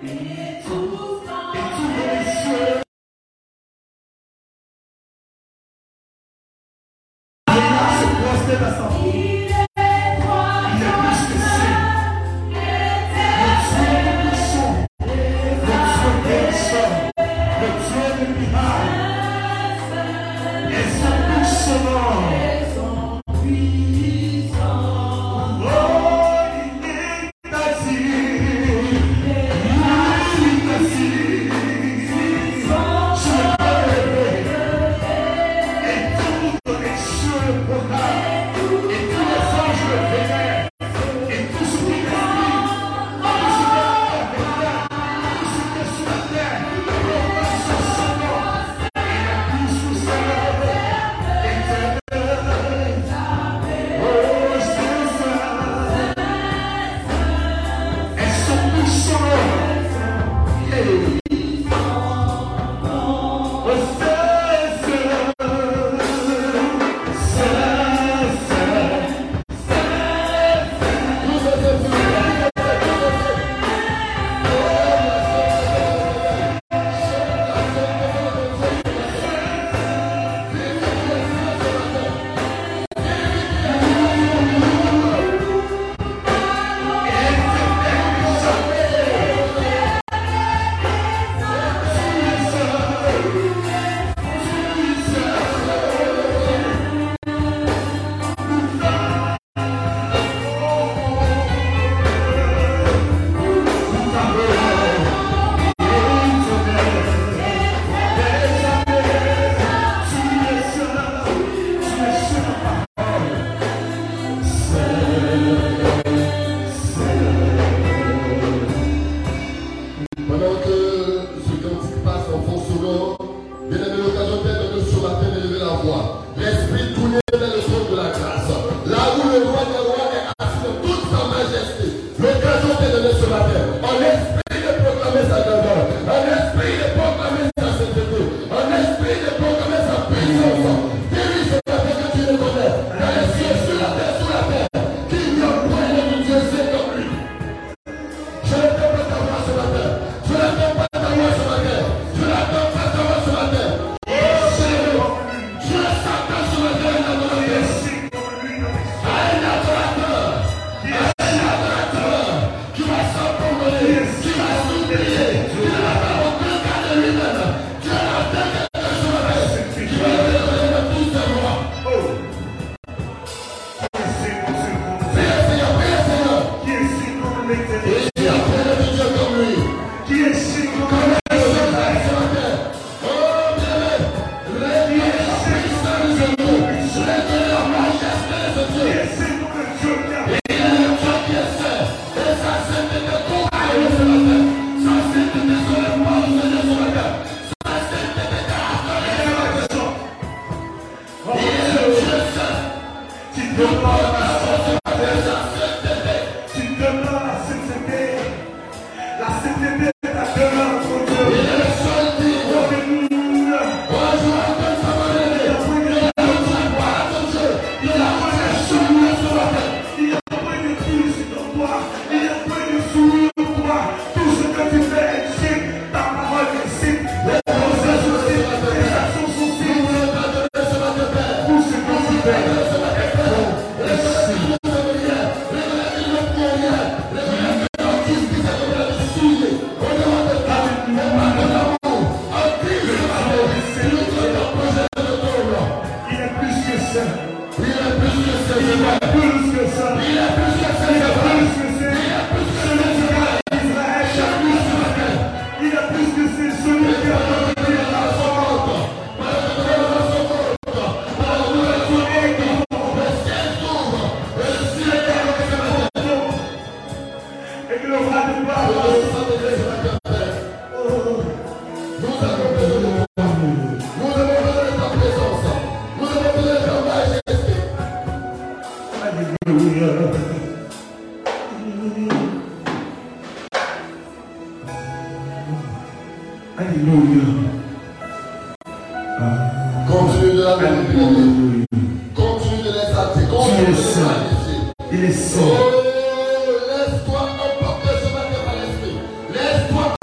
Continue de la manipuler. Continue de les attirer. Continue de les magnifier. Il est saint.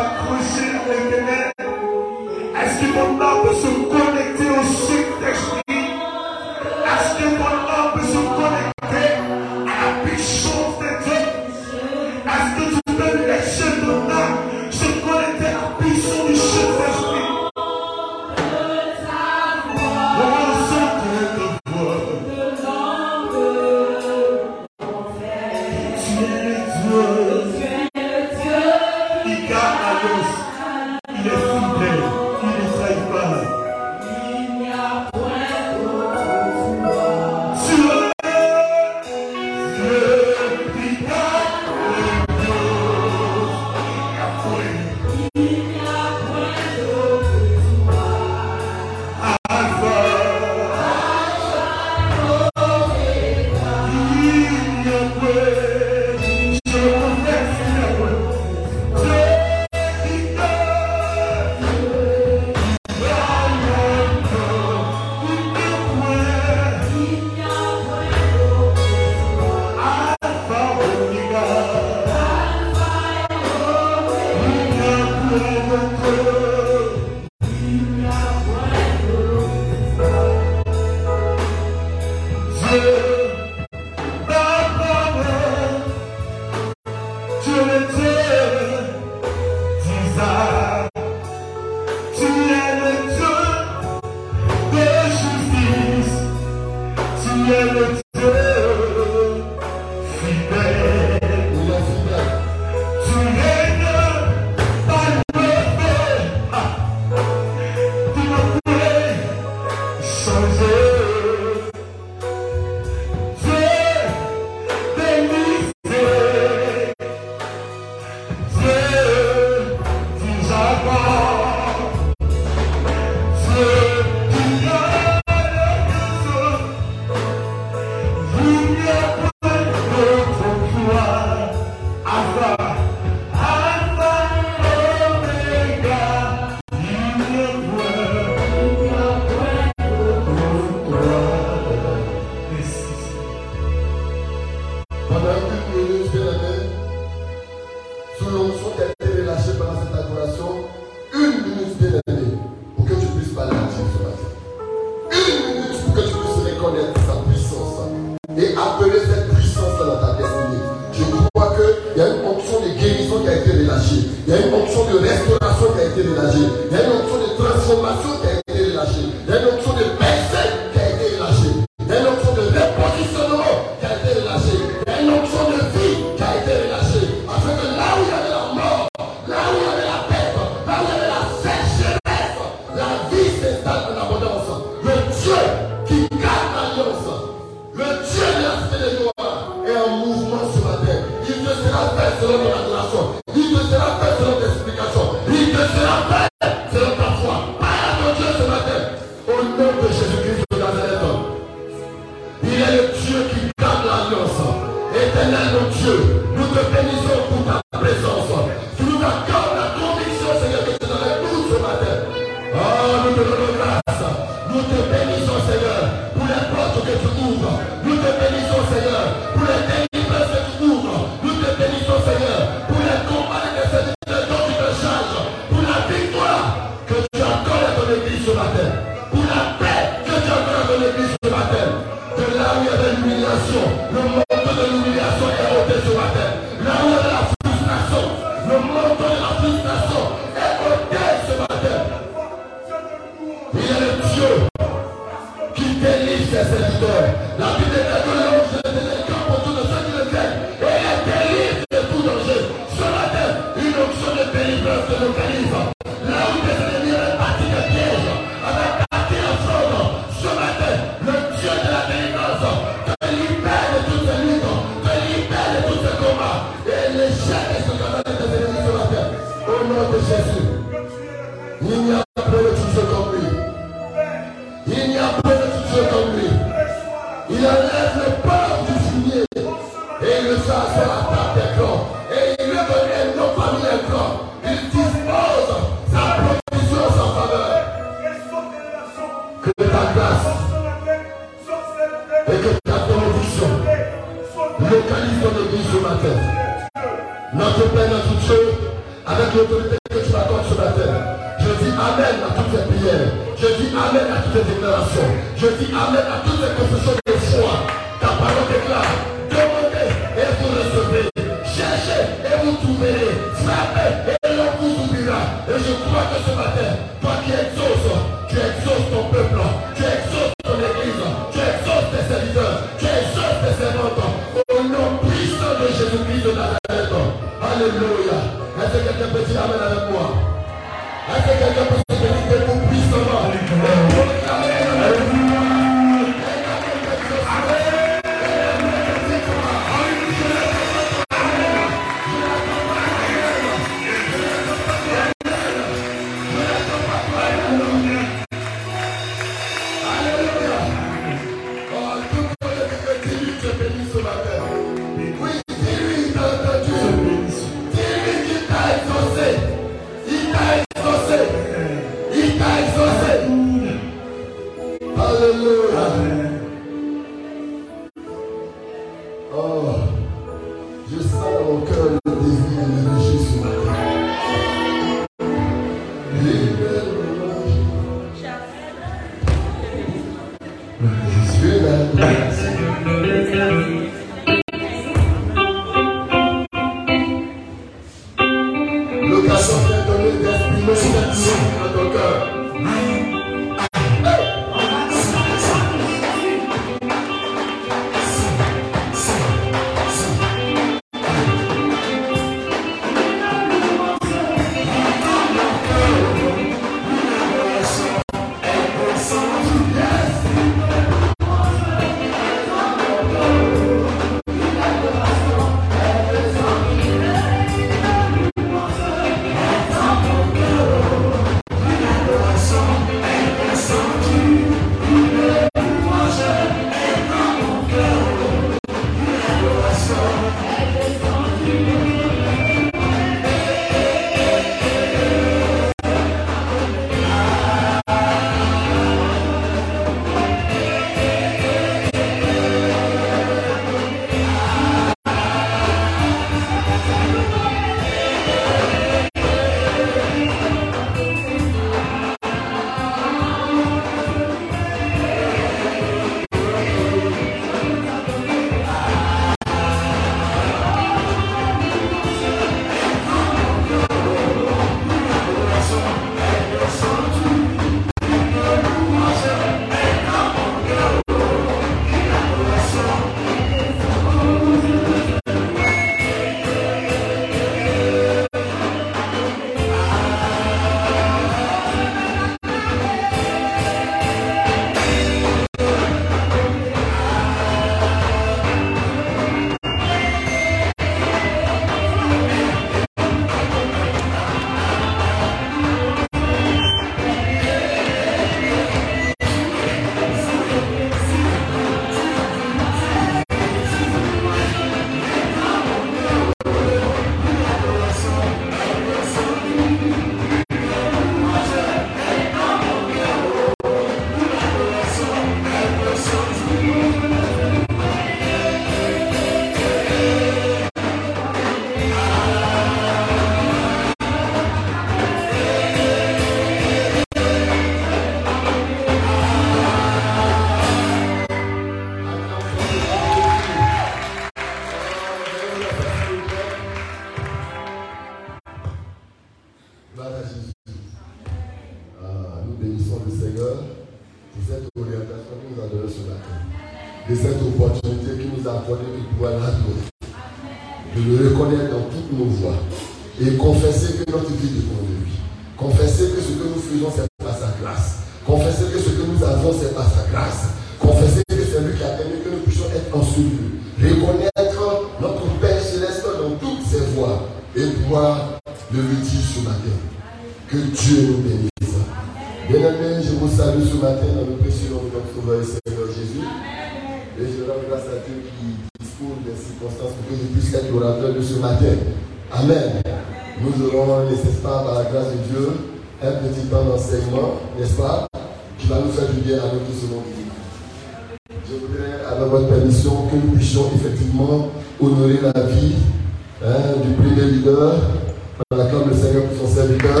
nous accorder de pouvoir l'adorer, de le reconnaître dans toutes nos voies et confesser que notre vie dépend de lui. Confesser que ce que nous faisons, c'est par sa grâce. Confesser que ce que nous avons, c'est par sa grâce. Confesser que c'est lui qui a permis que nous puissions être en ce lieu. Reconnaître notre Père Céleste dans toutes ses voies et pouvoir le lui dire ce matin. Que Dieu nous bénisse. Bien-aimés, je vous salue ce matin dans le précieux nom de notre Sauveur et Seigneur Jésus. Et je rends grâce à Dieu qui dispose des circonstances pour que je puisse être l'orateur de ce matin. Amen. Nous aurons, n'est-ce pas, par la grâce de Dieu, un petit temps d'enseignement, n'est-ce pas, qui va nous faire du bien à notre second vie. Je voudrais, avec votre permission, que nous puissions effectivement honorer la vie du premier leader. On acclame le Seigneur pour son serviteur.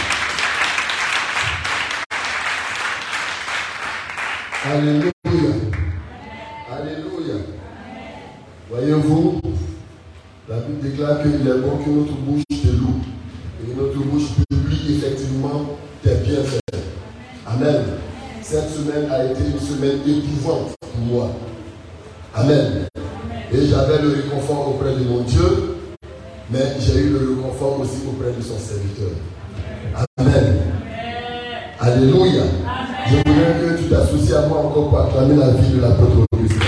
Alléluia. Alléluia. Voyez-vous, la Bible déclare qu'il est bon que notre bouche te loue et que notre bouche publie effectivement tes bienfaits. Amen. Cette semaine a été une semaine épouvante pour moi. Amen. Et j'avais le réconfort auprès de mon Dieu, mais j'ai eu le réconfort aussi auprès de son serviteur. Amen. Alléluia. Je voudrais que tu t'associes à moi encore pour acclamer la vie de l'apôtre Augustin.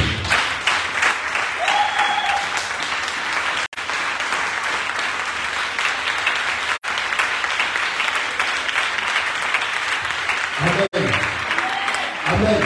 Amen. Amen.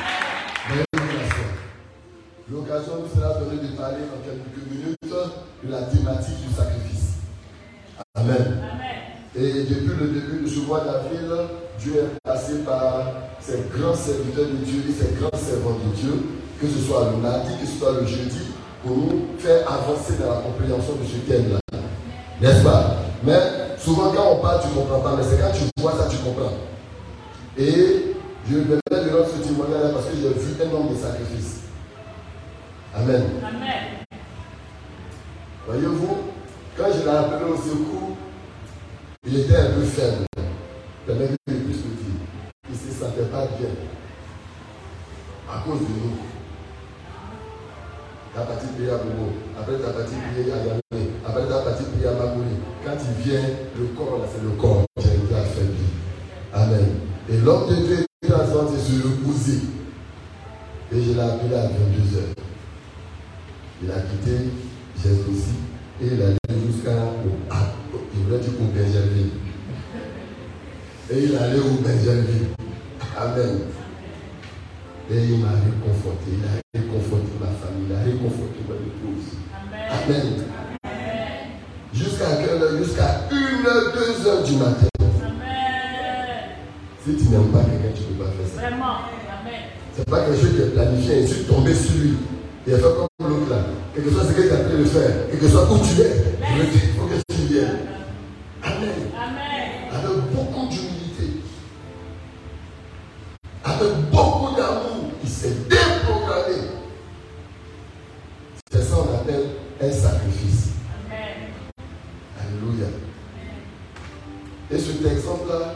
L'occasion nous sera donnée de parler dans quelques minutes de la thématique du sacrifice. Amen. Et depuis le début de ce mois d'avril, Dieu est passé par ces grands serviteurs de Dieu et ces grands servants de Dieu, que ce soit le mardi, que ce soit le jeudi, pour nous faire avancer dans la compréhension de ce thème-là. N'est-ce pas? Mais souvent quand on parle, tu ne comprends pas, mais c'est quand tu vois ça, tu comprends. Et je me permets de rendre ce témoignage-là parce que j'ai vu un homme de sacrifice. Amen. Amen. Voyez-vous, quand je l'ai appelé au secours, il était un peu faible. Permettez que je puisse le dire. Il ne se sentait pas bien. À cause de nous. Ta partie prier à Bobo. Après ta partie prier à Yamé. Après ta partie prier à Magouli. Quand il vient, le corps là, c'est le corps qui a été affaibli. Amen. Et l'homme de Dieu était en train de se reposer. Et je l'ai appelé à 22h. Il a quitté Jésus aussi. Et il allait jusqu'à il voulait dire au Benjamin. Et il allait au Benjamin. Amen. Et il m'a réconforté. Il a réconforté ma famille. Il a réconforté mon épouse. Amen. Amen. Jusqu'à quelle heure? Jusqu'à 1h, 2h du matin. Amen. Si tu n'aimes pas quelqu'un, tu ne peux pas faire ça. Vraiment. Amen. C'est pas quelque chose qui est planifié. Il suis tombé sur lui. Il a fait comme l'autre là. Quelque chose ce que tu es en train de faire. Quelque chose où tu es. Il faut que tu viennes. Amen. Amen. Avec beaucoup d'humilité. Avec beaucoup d'amour. Il s'est déprogrammé. C'est ça qu'on appelle un sacrifice. Amen. Alléluia. Et cet exemple-là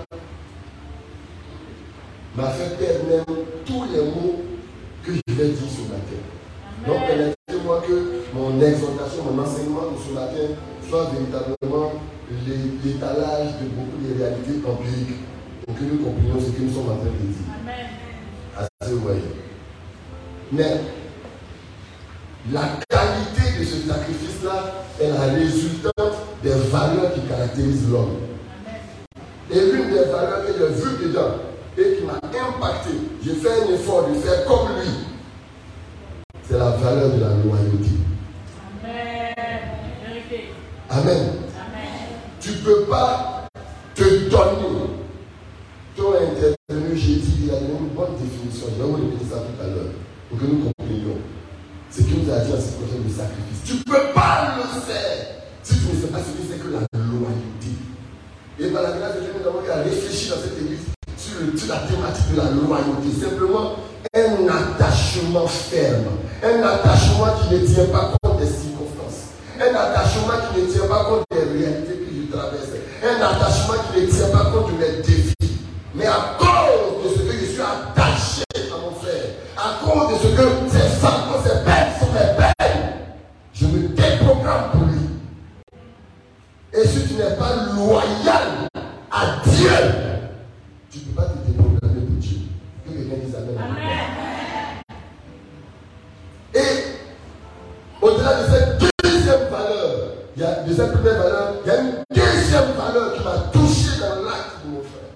m'a fait perdre même tous les mots que je vais dire ce matin. Donc, permettez-moi que mon exhortation, mon enseignement de ce matin soit véritablement l'étalage de beaucoup de réalités empiriques pour que nous comprenions ce que nous sommes en train de dire. Amen. Assez, vous voyez. Mais la qualité de ce sacrifice-là est la résultante des valeurs qui caractérisent l'homme. Et l'une des valeurs que j'ai vues dedans et qui m'a impacté, j'ai fait un effort de faire comme lui. C'est la valeur de la loyauté. Amen. Amen. Tu ne peux pas te donner. Toi, intervenu, j'ai dit, il a donné une bonne définition. Je vais vous répéter ça tout à l'heure pour que nous comprenions ce qu'il nous a dit en cette question de sacrifice. Tu ne peux pas le faire si tu ne sais pas ce que c'est que la loyauté. Et par la grâce de Dieu, nous avons réfléchi dans cette église sur la thématique de la loyauté. Simplement, un attachement ferme. Un attachement qui ne tient pas compte des circonstances. Un attachement qui ne tient pas compte des réalités que je traverse. Un attachement qui ne tient pas compte de mes défis. Mais à cause de ce que je suis attaché à mon frère, à cause de ce que ces femmes, ces belles sont mes belles, au-delà de cette deuxième valeur, de cette première valeur, il y a une deuxième valeur qui m'a touché dans l'acte de mon frère.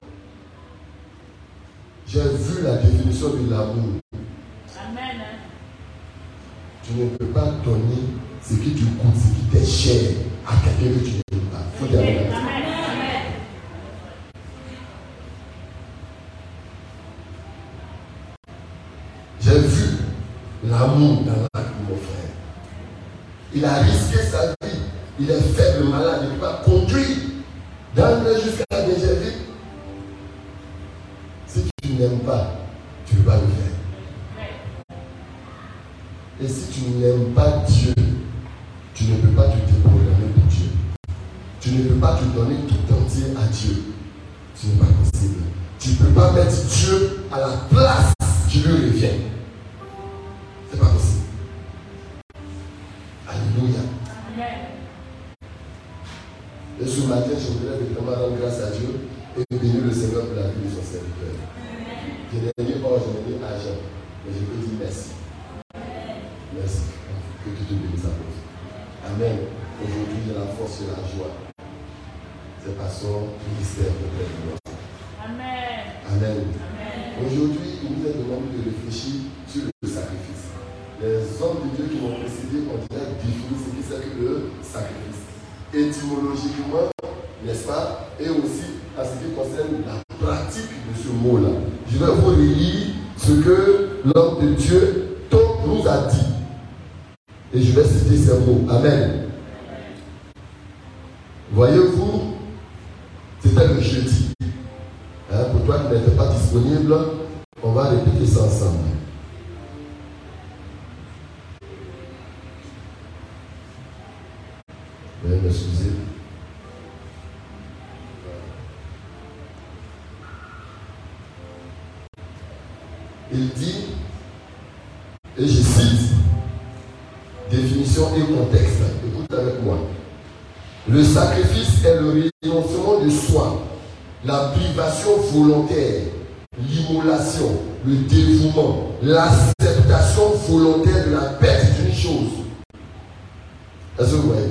J'ai vu la définition de l'amour. Amen. Tu ne peux pas donner ce qui te coûte, ce qui t'est cher à quelqu'un que tu n'aimes pas. Il faut dire amen. J'ai vu l'amour dans l'acte de mon frère. Il a risqué sa vie. Il est faible, malade. Il ne peut pas conduire d'André jusqu'à Dégéville. Si tu n'aimes pas, tu ne peux pas le faire. Et si tu n'aimes pas Dieu, tu ne peux pas te déprogrammer pour Dieu. Tu ne peux pas te donner tout entier à Dieu. Ce n'est pas possible. Tu ne peux pas mettre Dieu à la place qui lui revient. C'est pas possible. Alléluia. Amen. Et ce matin, je voudrais vraiment rendre grâce à Dieu et bénir le Seigneur pour la vie de son serviteur. Je n'ai dit or, je n'ai dit argent, mais je peux dire merci. Merci. Que Dieu te bénisse à cause. Amen. Aujourd'hui, j'ai la force et la joie. C'est par son ministère de Dieu. Amen. Amen. Aujourd'hui, il nous est demandé de réfléchir sur le sacrifice. Les hommes de Dieu qui m'ont précédé ont déjà défini ce qui c'est que le sacrifice. Étymologiquement, n'est-ce pas? Et aussi à ce qui concerne la pratique de ce mot-là. Je vais vous relire ce que l'homme de Dieu nous a dit. Et je vais citer ces mots. Amen. Voyez-vous, c'était le jeudi. Pour toi qui n'étais pas disponible, on va répéter ça ensemble. Veuillez m'excuser. Il dit, et je cite, définition et contexte. Écoute avec moi. Le sacrifice est le renoncement de soi, la privation volontaire, l'immolation, le dévouement, l'acceptation volontaire de la perte d'une chose. Est-ce que vous voyez?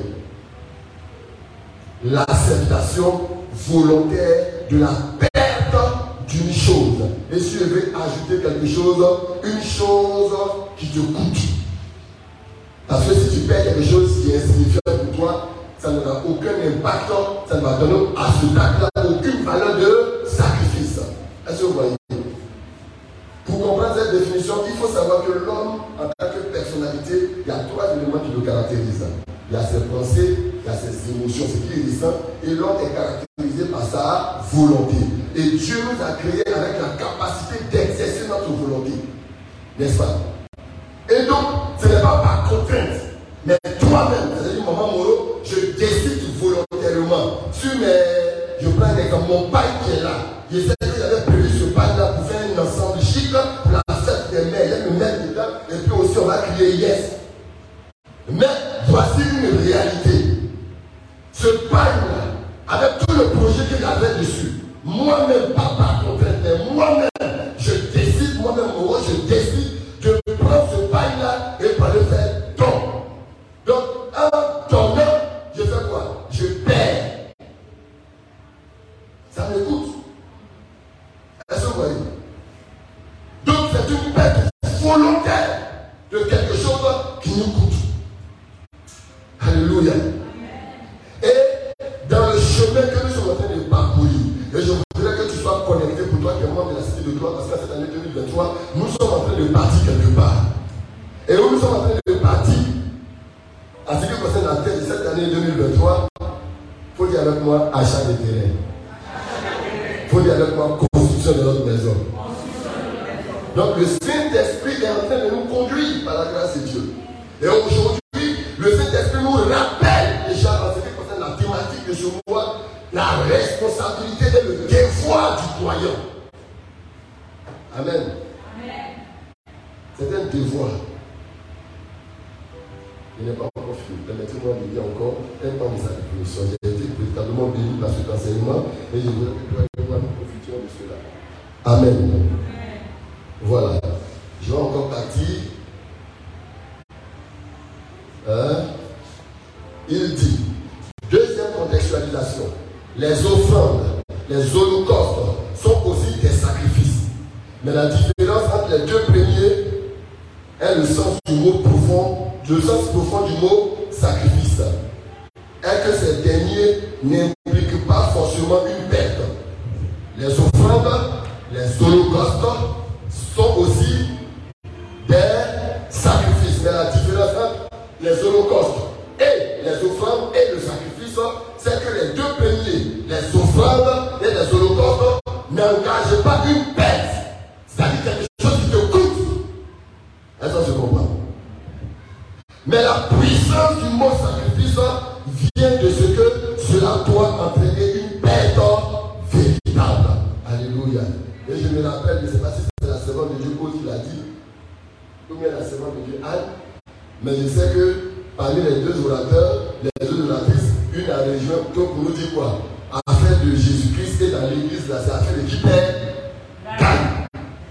L'acceptation volontaire de la perte d'une chose. Et si je veux ajouter quelque chose, une chose qui te coûte. Parce que si tu perds quelque chose qui est insignifiant pour toi, ça n'aura aucun impact, ça ne va donner à ce acte-là aucune valeur de sacrifice. Est-ce que vous voyez? Pour comprendre cette définition, il faut savoir que l'homme, en tant que personnalité, il y a trois éléments qui le caractérisent. Il y a ses pensées, il y a ses émotions, ce qui est ressent, et l'homme est caractérisé par sa volonté. Et Dieu nous a créés avec la capacité d'exercer notre volonté. N'est-ce pas? Et donc, ce n'est pas par contrainte, mais toi-même, c'est-à-dire maman Moro, je décide volontairement. Je prends un exemple, mon paille qui est là. Je sais que j'avais prévu ce paille-là pour faire un ensemble chic pour la fête des mères. Je vais me mettre dedans et puis aussi on va crier yes. Mais voici une réalité. Ce paille-là, avec tout le projet qu'il avait dessus, moi-même, pas par contrainte, mais moi-même, je décide, moi-même, Moro, je décide de prendre ce paille-là et pour le faire don. Donc, en donnant, je fais quoi? Je perds. Ça m'écoute. Est-ce que vous voyez? Donc, c'est une perte volontaire de quelque chose qui nous coûte. Alléluia. Et dans le chemin que nous sommes en train de parcourir, et je voudrais que tu sois connecté pour toi qui es membre de la Cité de Gloire, parce que cette année 2023, nous sommes en train de partir quelque part. Et où nous sommes en train de partir, à ce qui concerne la tête de cette année 2023, il faut dire avec moi achat de terrain. Il faut dire avec moi construction de notre maison. Donc le Saint-Esprit est en train de nous conduire par la grâce de Dieu. Et aujourd'hui, le Saint-Esprit nous rappelle déjà dans ce qui concerne la thématique de ce mois, la responsabilité et le devoir du croyant. Amen. C'est un devoir. Il n'est pas encore fini. Permettez-moi de dire encore un temps de sacrifice. J'ai été véritablement béni par cet enseignement et je voudrais que toi et moi nous profitions de cela. Amen. Voilà. Je vais encore partir Il dit, deuxième contextualisation, les offrandes, les holocaustes sont aussi des sacrifices. Mais la différence entre les deux premiers est le sens du mot profond, le sens profond du mot sacrifice. Est que ces derniers n'impliquent pas forcément une perte. Les offrandes, les holocaustes sont aussi des sacrifices. Mais la différence entre les holocaustes et les offrandes et le sacrifice, c'est que les deux premiers, les offrandes et les holocaustes, n'engagent pas une perte. C'est-à-dire quelque chose qui te coûte. Est-ce que je comprends? Mais la puissance du mot sacrifice vient de ce que cela doit entraîner une perte véritable. Alléluia. Et je me rappelle, je ne sais pas si c'est la servante de Dieu qui l'a dit, ou bien la servante de Dieu Anne, mais je sais que parmi les deux orateurs, les deux oratrices, une a région pour nous dire quoi? Affaire de Jésus-Christ et dans l'église, là, c'est affaire de qui perd, gagne.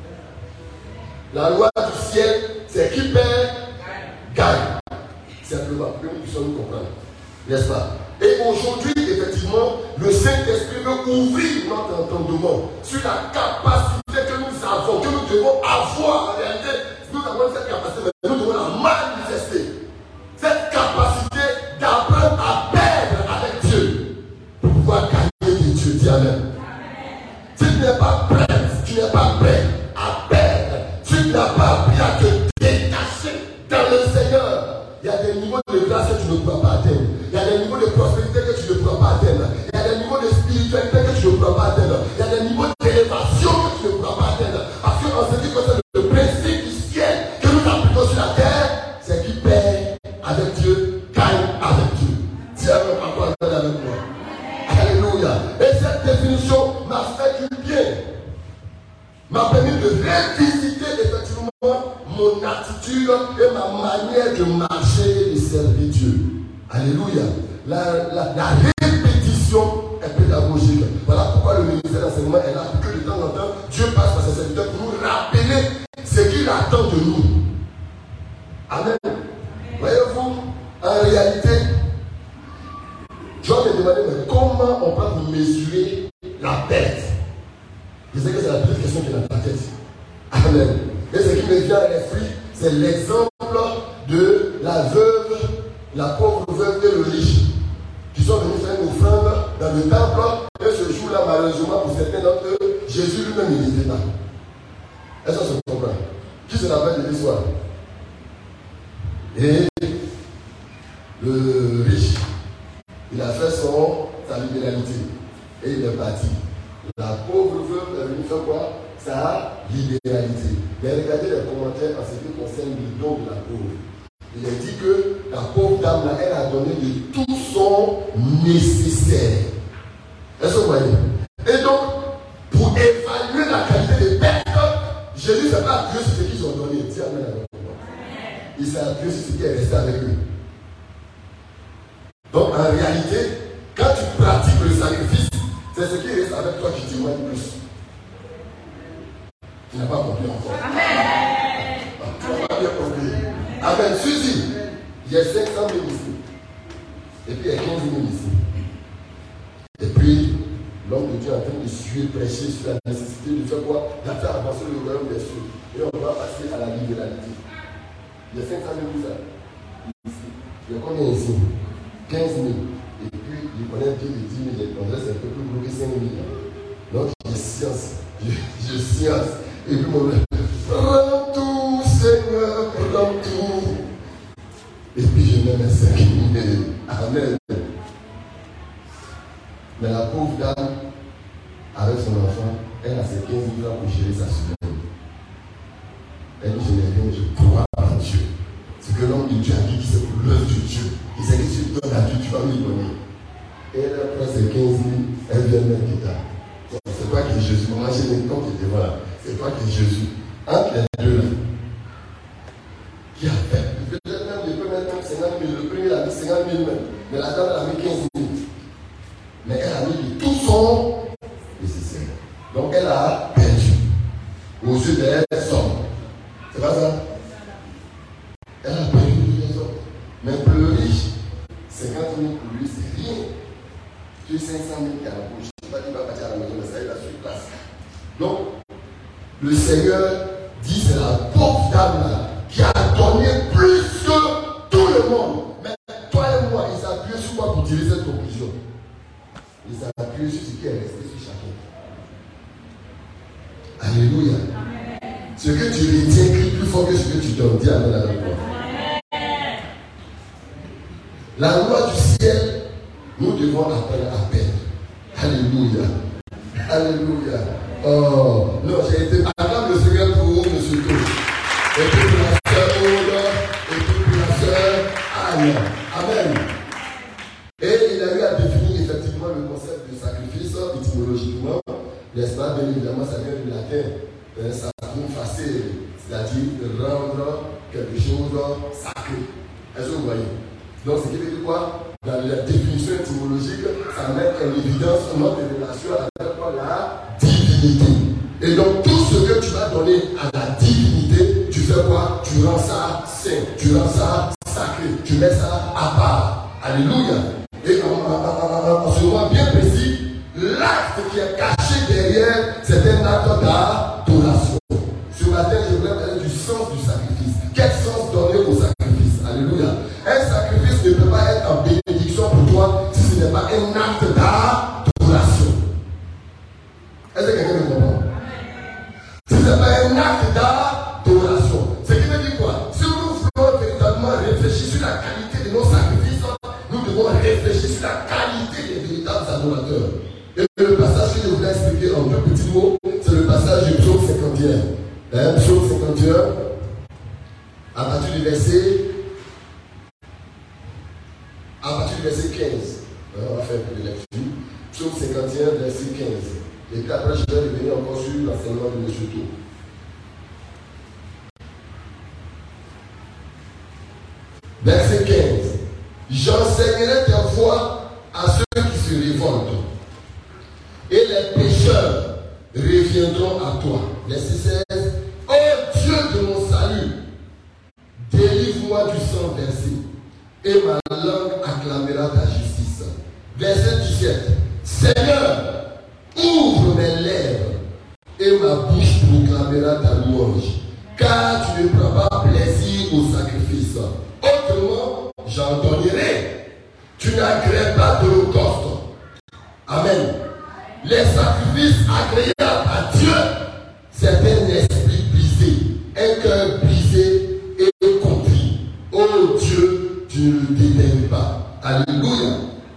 La loi du ciel, c'est qui perd, gagne. Simplement, pour que nous puissions nous comprendre. N'est-ce pas? Et aujourd'hui, effectivement, le Saint-Esprit veut ouvrir notre entendement sur la capacité que nous avons, que nous devons avoir en réalité. Nous avons cette capacité, mais nous devons la manifester. Cette capacité d'apprendre à perdre avec Dieu pour pouvoir gagner de Dieu. Dis Amen. Si tu n'es pas prêt, tu n'es pas prêt à perdre, tu n'as pas appris à te détacher dans le Seigneur. Il y a des niveaux de grâce que tu ne pourras pas atteindre. Il y a des niveaux de prospérité que tu ne pourras pas atteindre. Il y a des niveaux de spiritualité que tu ne pourras pas atteindre. Il y a des niveaux d'élévation que tu ne pourras pas atteindre. Parce qu'en ce qui concerne le principe du ciel que nous appliquons sur la terre, c'est qui perd avec Dieu, gagne avec Dieu. Dis Amen, encore avec moi. Alléluia. Et cette définition m'a fait du bien. M'a permis de revisiter effectivement mon attitude et ma manière de marcher et de servir Dieu. Alléluia. La répétition est pédagogique. Voilà pourquoi le ministère d'enseignement est là, pour que de temps en temps, Dieu passe par ses serviteurs pour nous rappeler ce qu'il attend de nous. Amen. Voyez-vous, en réalité, je vais me demander mais comment on peut mesurer la perte. Je sais que c'est la petite question qui est dans ta tête. Amen. Et ce qui me vient à l'esprit, c'est l'exemple de la veuve, la pauvre veuve et le riche, qui sont venus faire une offrande dans le temple. Et ce jour-là, malheureusement, pour certains d'entre eux, Jésus lui-même il n'était pas. Est-ce que ça se comprend? Qui se rappelle de l'histoire? Et le riche, il a fait sa libéralité. Et il est parti. La pauvre veuve est venue faire quoi? Sa libéralité. Mais regardez les commentaires en ce qui concerne le don de la pauvre. Il est dit que la pauvre dame là, elle a donné de tout son nécessaire. Est-ce que vous voyez? Et donc, pour évaluer la qualité des personnes, Jésus ne s'est pas appuyé sur ce qu'ils ont donné. Dis Amen avec moi. Il s'est appuyé sur ce qui est resté avec eux. Donc, en réalité, quand tu pratiques le sacrifice, c'est ce qui reste avec toi qui témoigne plus. Tu n'as pas compris encore. Amen. Tu n'as pas bien compris. Amen. Suzy, il y a 500 000 ici. Et puis il y a 15 000 ici. Et puis, l'homme de Dieu est en train de suivre, prêcher sur la nécessité de faire quoi? De faire avancer le royaume des cieux. Et on va passer à la libéralité. Il y a 500 000 là. Ici. Il y a combien ici? 15 000. Et puis, il connaît Dieu de 10 000. On dirait c'est un peu plus gros que 5 000. Donc, je science. Je science. Et puis, mon frère, prends tout, Seigneur, prends tout. Et puis, je mets mes 5 000. Amen. Mais la pauvre dame, avec son enfant, elle a ses 15 000 pour gérer sa semaine. Elle dit, je n'ai rien, je crois en Dieu. Ce que l'homme de Dieu a dit, c'est pour l'œuvre de Dieu. Il sait que si tu donnes à Dieu, tu vas lui donner. Et elle prend ses 15 000, elle vient mettre dedans. C'est pas que Jésus, moi j'ai des comptes qui étaient voilà. C'est pas que Jésus. Entre les deux là, qui a fait? Peut-être même, je peux mettre 50 000. Le premier, il a mis 50 000 même. Mais la dame, elle a mis 15 000. Mais elle a mis tout son nécessaire. Donc elle a perdu. Aux yeux des hommes. C'est pas ça? Elle a perdu les hommes. Mais pour le riche, 50 000 pour lui, c'est rien. Tu as 500 000 qui en bouche. Je ne sais pas qu'il va partir à la maison, mais ça, il a sur place. Donc, le Seigneur dit c'est la pauvre dame-là qui a donné plus que tout le monde. Mais toi et moi, il s'appuie sur quoi pour tirer cette conclusion? Il s'appuie sur ce qui est resté sur chacun. Alléluia. Amen. Ce que tu retiens crie plus fort que ce que tu donnes. Dis Amen à la loi. La loi du ciel, nous devons apprendre à peine. Alléluia. Alléluia. Oh, non, j'ai été acclame le Seigneur pour vous, monsieur Tou. Et puis pour la sœur Aude, et puis pour la sœur Anne. Amen. Et il a eu à définir effectivement le concept de sacrifice étymologiquement. N'est-ce pas? Bien évidemment, ça vient du latin. Sacrum facere, c'est-à-dire rendre quelque chose sacré. Est-ce que vous voyez? Donc, ce qui veut dire quoi? Dans la définition étymologique, ça met en évidence notre relation avec la divinité. Et donc, tout ce que tu vas donner à la divinité, tu fais quoi? Tu rends ça saint, tu rends ça sacré, tu mets ça à part. Alléluia. Et en ce moment bien précis, l'acte qui est caché derrière, c'est un acte d'adoration. Ce matin, je voudrais parler du sens du sacrifice. Quel sens donner au sacrifice? Alléluia. Un sacrifice ne peut pas être en bénédiction pour toi si ce n'est pas un acte d'adoration. Est-ce que quelqu'un me comprend? Si ce n'est pas un acte d'adoration, ce qui veut dire quoi? Si nous voulons véritablement réfléchir sur la qualité de nos sacrifices, nous devons réfléchir sur la qualité des véritables adorateurs. Et le passage que je voulais expliquer en deux petits mots, c'est le passage du psaume 51. Psaume 51, à partir du verset 15. On va faire un peu de lecture. Psaume 51, verset 15. Et puis après, je vais revenir encore sur l'enseignement de M. Tou. Verset 15. J'enseignerai tes voies à ceux qui se révoltent, et les pécheurs reviendront à toi. Verset 16. Ô Dieu de mon salut, délivre-moi du sang versé, et ma langue acclamera ta justice. Verset 17. Seigneur, ouvre mes lèvres, et ma bouche proclamera ta louange, car tu ne prends pas plaisir au sacrifice. Autrement, j'en donnerai. Tu n'agrées pas d'holocauste. Amen. Les sacrifices agréables à Dieu, c'est un esprit brisé, un cœur brisé et contrit. Oh Dieu, tu ne le dédaignes pas. Alléluia.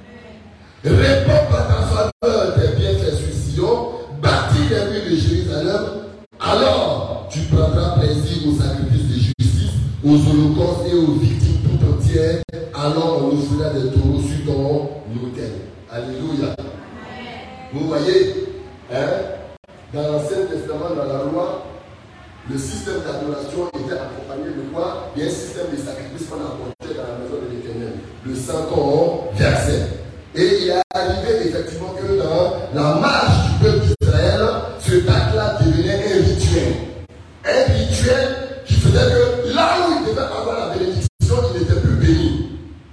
Réponds par ta faveur tes bienfaits sur Sion, bâtis les murs de Jérusalem, alors tu prendras plaisir aux sacrifices de justice, aux holocaustes et aux victimes tout entières, alors on offrira des taureaux sur ton autel. Alléluia. Vous voyez, dans l'Ancien Testament, dans la loi, le système d'adoration était accompagné de quoi? Il y a un système de sacrifice qu'on apportait dans la maison de l'Éternel. Le sang qu'on versait. Et il est arrivé effectivement que dans la marche du peuple d'Israël, ce acte-là devenait un rituel. Un rituel qui faisait que là où il devait avoir la bénédiction, il n'était plus béni.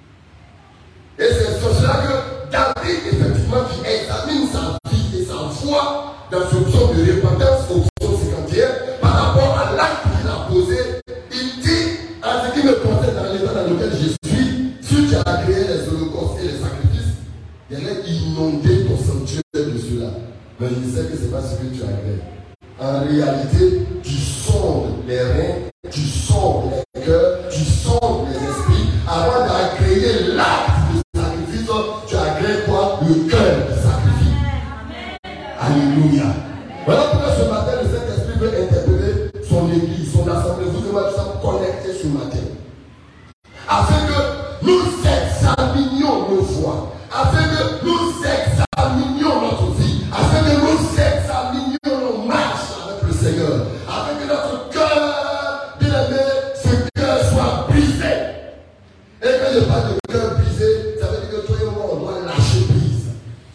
Et c'est pour cela que David, effectivement, qui examine sa vie et sa foi dans ce psaume de repentance au psaume 51, par rapport à l'acte qu'il a posé, il dit, à ce qui me concerne dans l'état dans lequel je suis, si tu as créé les holocaustes et les sacrifices, il allait inonder ton sanctuaire de cela. Mais je sais que ce n'est pas ce que tu as créé. En réalité, tu sondes les reins, tu sondes les cœurs, tu sondes les esprits. Avant d'agréer l'acte de sacrifice, tu agrées quoi? Le cœur du sacrifice. Alléluia. Voilà pourquoi ce matin, le Saint-Esprit veut interpeller son église, son assemblée. Vous devez être connectés ce matin. Afin que nous examinions nos voies. Afin que nous examinions notre vie. Afin que nous examinions nos marches avec le Seigneur. Afin que notre cœur, bien aimé, ce cœur soit brisé. Et quand je parle de cœur brisé, ça veut dire que toi et moi, on doit lâcher prise.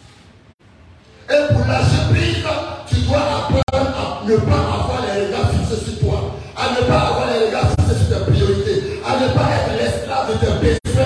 Et pour lâcher prise, tu dois apprendre à ne pas avoir les regards fixés sur toi, à ne pas avoir les regards fixés sur tes priorités, à ne pas être l'esclave de tes besoins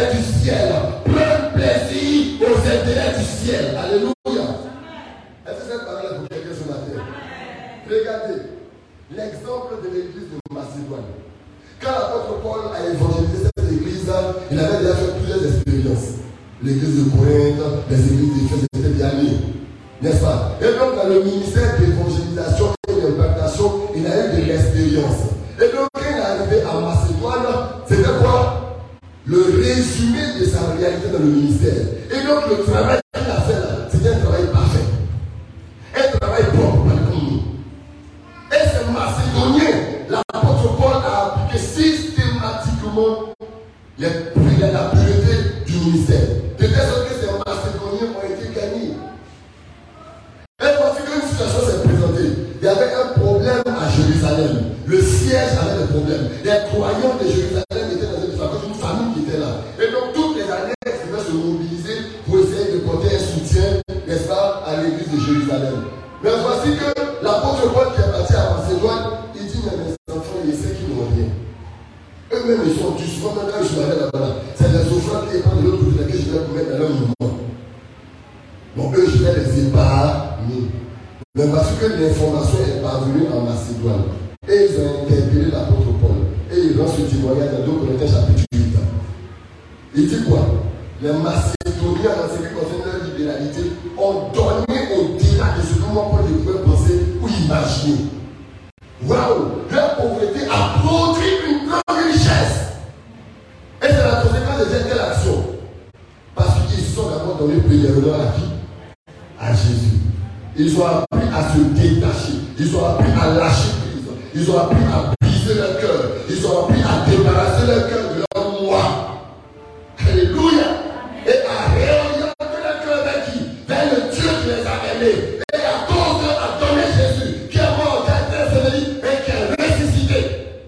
intérêts du ciel. Prends plaisir aux intérêts du ciel. Alléluia. Est-ce que cette parole est pour quelqu'un ce matin? Regardez l'exemple de l'église de Macédoine. Quand l'apôtre Paul a évangélisé cette église, il avait déjà fait plusieurs expériences. L'église de Corinthe, les églises d'Éphèse étaient bien mis, n'est-ce pas? Et donc dans le ministère d'évangélisation et d'implantation, il a eu de l'expérience. Et donc quand il est arrivé à Macédoine, c'était quoi? Le résumé de sa réalité dans le ministère. Et donc le travail qu'il a fait là, c'était un travail parfait. Un travail propre comme nous. Et c'est macédonien. L'apôtre Paul a appliqué systématiquement la pureté du ministère. De telle sorte que ces Macédoniens ont été gagnés. Et voici qu'une situation s'est présentée. Il y avait un problème à Jérusalem. Le siège avait des problèmes. Les croyants de Jérusalem étaient dans une famille qui était là. Et donc toutes les années, ils devaient se mobiliser pour essayer de porter un soutien, n'est-ce pas, à l'église de Jérusalem. Mais voici que l'apôtre Paul qui est parti à Macédoine, il dit, mais mes enfants, il sait qu'ils n'ont rien. Eux-mêmes, ils sont durs. Souvent, quand je suis allé là-bas, c'est les offrandes qui prennent de l'autre côté que je vais vous mettre dans leur mouvement. Donc, eux, je vais les épargner. Mais parce que l'information est parvenue en Macédoine, et ils ont interpellé l'apôtre Paul, et ils rendent ce témoignage dans 2 Corinthiens chapitre 8. Il dit quoi? Les Macédoniens, dans ce qui concerne leur libéralité, ont donné au-delà de ce que moi, Paul, je pouvais penser ou imaginer. Waouh! Leur pauvreté a produit une grande richesse. Et c'est la conséquence de quelle action? Parce qu'ils se sont d'abord donné premièrement à qui? À Jésus. Ils ont appris à se détacher. Ils ont appris à lâcher prise. Ils ont appris à briser leur cœur. Ils ont appris à débarrasser leur cœur de leur moi. Alléluia. Et à réorienter leur cœur vers qui? Vers le Dieu qui les a aimés. Et à cause d'eux a donné Jésus, qui est mort, qui a été enseveli et qui est ressuscité.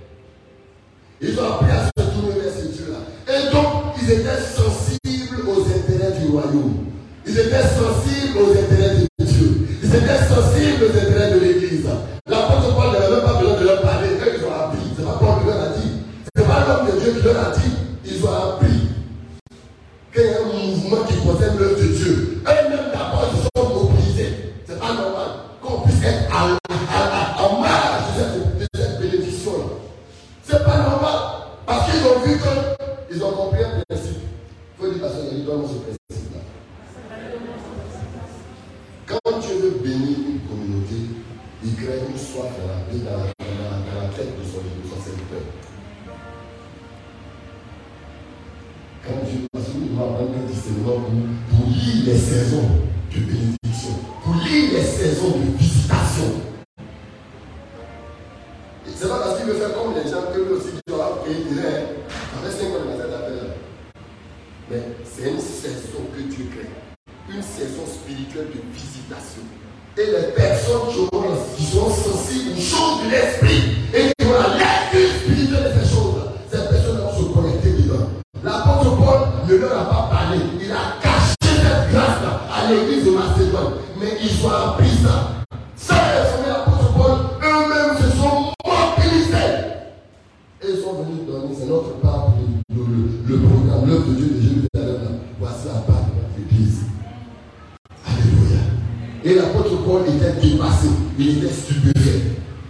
Ils ont appris à se tourner vers ce Dieu-là. Et donc, ils étaient sensibles aux intérêts du royaume. Ils étaient sensibles aux intérêts de Dieu. Ils étaient sensibles aux intérêts de l'Église. L'apôtre Paul n'avait même pas besoin de leur parler. Eux, ils ont appris. C'est pas Paul qui leur a dit. C'est pas l'homme de Dieu qui leur a dit. Ils ont appris qu'il y a un mouvement qui concerne l'œuvre de Dieu. Eux-mêmes d'abord, ils sont mobilisés. C'est pas normal qu'on puisse être en marge de cette bénédiction-là. C'est pas normal. Parce qu'ils ont vu qu'ils ont compris un principe. Il faut dire parce qu'il donne ce principe-là. Quand Dieu veut bénir une communauté, il crée une soif dans la tête de son serviteur. Quand Dieu, parce que nous avons un discernement pour lire les saisons de bénédiction, pour lire les saisons de visitation. Et c'est pas parce qu'il veut faire comme les gens que lui aussi doivent payer des rêves. Ça fait 5 ans dans cette affaire-là. Mais c'est une saison que Dieu crée. Une saison spirituelle de visitation. Et les personnes qui sont sensibles aux choses de l'esprit et qui ont la lecture spirituelle de ces choses, ces personnes vont se connecter dedans. L'apôtre Paul ne leur a pas parlé. Il a caché cette grâce-là à l'église de Macédoine. Mais ils ont appris ça. Ça a formé l'apôtre Paul. Eux-mêmes se sont mobilisés. Et ils sont venus donner, c'est notre part pour le programme, l'œuvre de Dieu de Jérusalem. Voici la part de l'église. Alléluia. Et l'apôtre Paul était dépassé, il était stupéfait.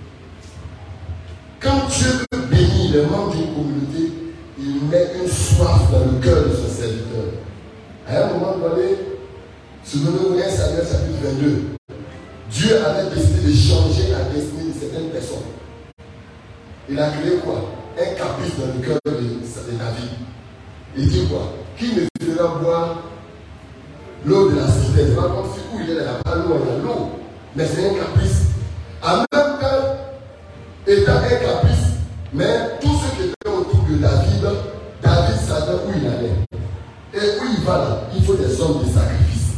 Quand Dieu veut bénir les membres d'une communauté, il met une soif dans le cœur de son serviteur. À un moment donné, souvenez-vous, 1 Samuel chapitre 22, Dieu avait décidé de changer la destinée de certaines personnes. Il a créé quoi? Un caprice dans le cœur de David. Il dit quoi? Qui me fera boire l'eau de la cité? C'est pas comme si où il est là, pas l'eau, il y a l'eau. Mais c'est un caprice. En même temps, étant un caprice, mais tous ceux qui étaient autour de David savait où il allait. Et où il va là, il faut des hommes de sacrifice.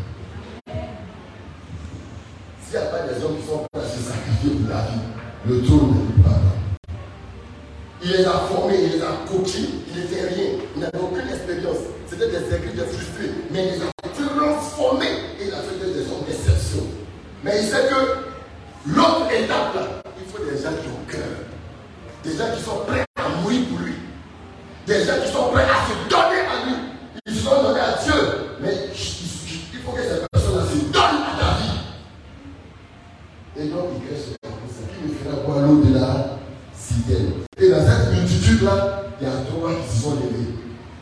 S'il n'y a pas des hommes qui sont prêts à se sacrifier pour David, le trône n'est pas là. Il les a formés, il les a coachés, il n'était rien, il n'avait aucune expérience. C'était des écrits frustrés, mais il les a transformés et il a fait des hommes d'exception. Mais il sait que l'autre étape là, il faut des gens qui ont cœur, des gens qui sont prêts à mourir pour lui, des gens qui sont prêts à se donner à lui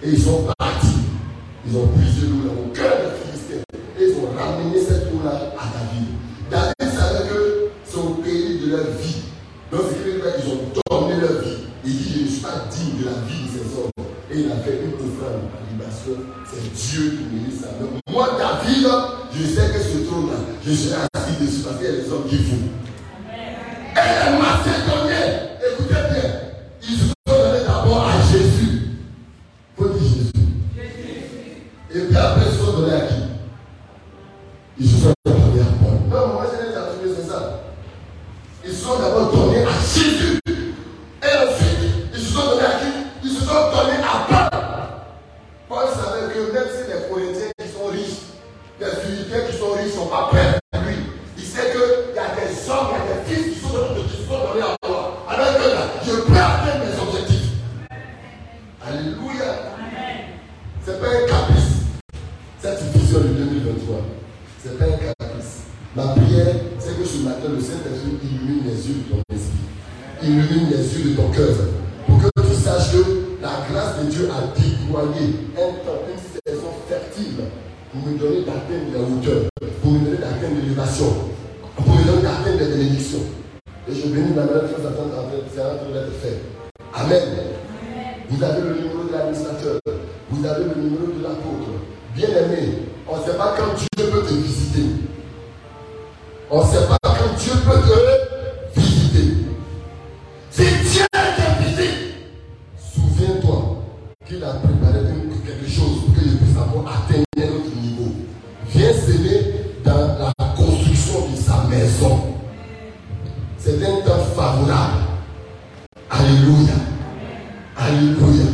Et ils sont partis. Ils ont puisé l'eau dans le cœur des Philistins. Et ils ont ramené cette eau-là à David. David savait que c'est au pays de leur vie. Donc c'est qu'ils ont donné leur vie. Il dit, je ne suis pas digne de la vie de ces hommes. Et il a fait une offrande à libation. C'est Dieu qui mérite ça. Donc moi, David, je sais que ce trône-là, je serai assis dessus parce qu'il y a des hommes qui font. Et les Macédoniens, écoutez bien, ils se sont donnés d'abord à Jésus. Il faut dire Jésus. Et puis après, ils se sont donnés à qui? Ils se sont donnés à Paul. Non, moi, je n'ai jamais vu, c'est ça. Ils se sont d'abord donnés à Jésus. Et ensuite, ils se sont donnés à qui? Ils se sont donnés à Paul. Paul savait que même si les Corinthiens qui sont riches, les Philippiens qui sont riches ne sont pas prêts à lui. Il sait qu'il y a des hommes, il y a des fils qui sont donnés à moi. Alors que là, je peux atteindre mes objectifs. Alléluia. Ce n'est pas un caprice. Cette vision de 2023, ce n'est pas un caprice. Ma prière, c'est que ce matin, le Saint-Esprit illumine les yeux de ton esprit. Illumine les yeux de ton cœur. Pour que tu saches que la grâce de Dieu a déployé un temps, une saison fertile pour me donner d'atteindre les hauteurs, pour me donner d'atteindre l'élévation, pour me donner d'atteindre les bénédictions. Et je bénis la même chose en train d'être fait. Amen. Vous avez le numéro de l'administrateur, vous avez le numéro de l'apôtre. Bien aimé, on ne sait pas quand Dieu peut te visiter. On ne sait pas quand Dieu peut te visiter. Si Dieu te visite, souviens-toi qu'il a préparé quelque chose pour que je puisse avoir atteint un autre niveau. Viens s'aimer dans la construction de sa maison. C'est un temps favorable. Alléluia. Alléluia.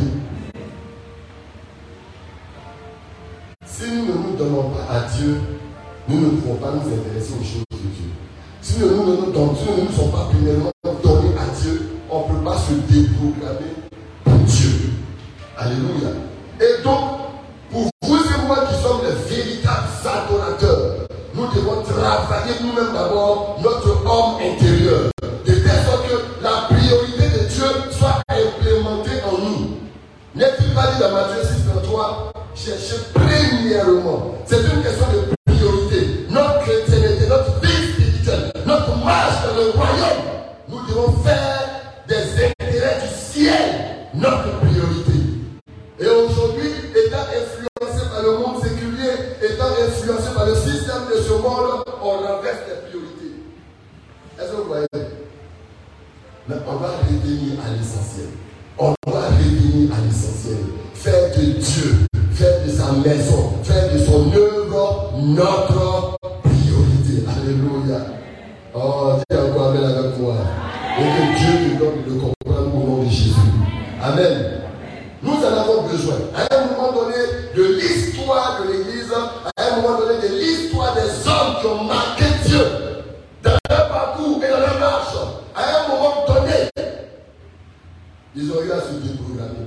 Si nous ne nous donnons pas à Dieu, nous ne pouvons pas nous intéresser aux choses de Dieu. Si nous ne nous sommes pas premièrement donnés à Dieu, on ne peut pas se déprogrammer pour Dieu. Alléluia. Et donc, pour vous et moi qui sommes les véritables adorateurs, nous devons travailler nous-mêmes d'abord notre homme intérieur, de telle sorte que la priorité de Dieu soit implémentée en nous. N'est-il pas dit dans Matthieu 6:23, cherchez premièrement. C'est une question de priorité. Notre chrétienté, notre vie spirituelle, notre marche dans le royaume, nous devons faire des intérêts du ciel notre priorité. Et aujourd'hui, étant influencé par le monde séculier, étant influencé par le système de ce monde, on renverse les priorités. Est-ce que vous voyez? Mais on va revenir à l'essentiel. On va revenir à l'essentiel. Faire de Dieu, faire de sa maison, faire de son œuvre notre priorité. Alléluia. Oh, dis encore amen avec moi. Et que Dieu nous donne de comprendre au nom de Jésus. Amen. Nous en avons besoin. À un moment donné de l'histoire de l'Église, à un moment donné de l'histoire des hommes qui ont marqué Dieu dans leur parcours et dans leur marche, à un moment donné, ils ont eu à se déprogrammer.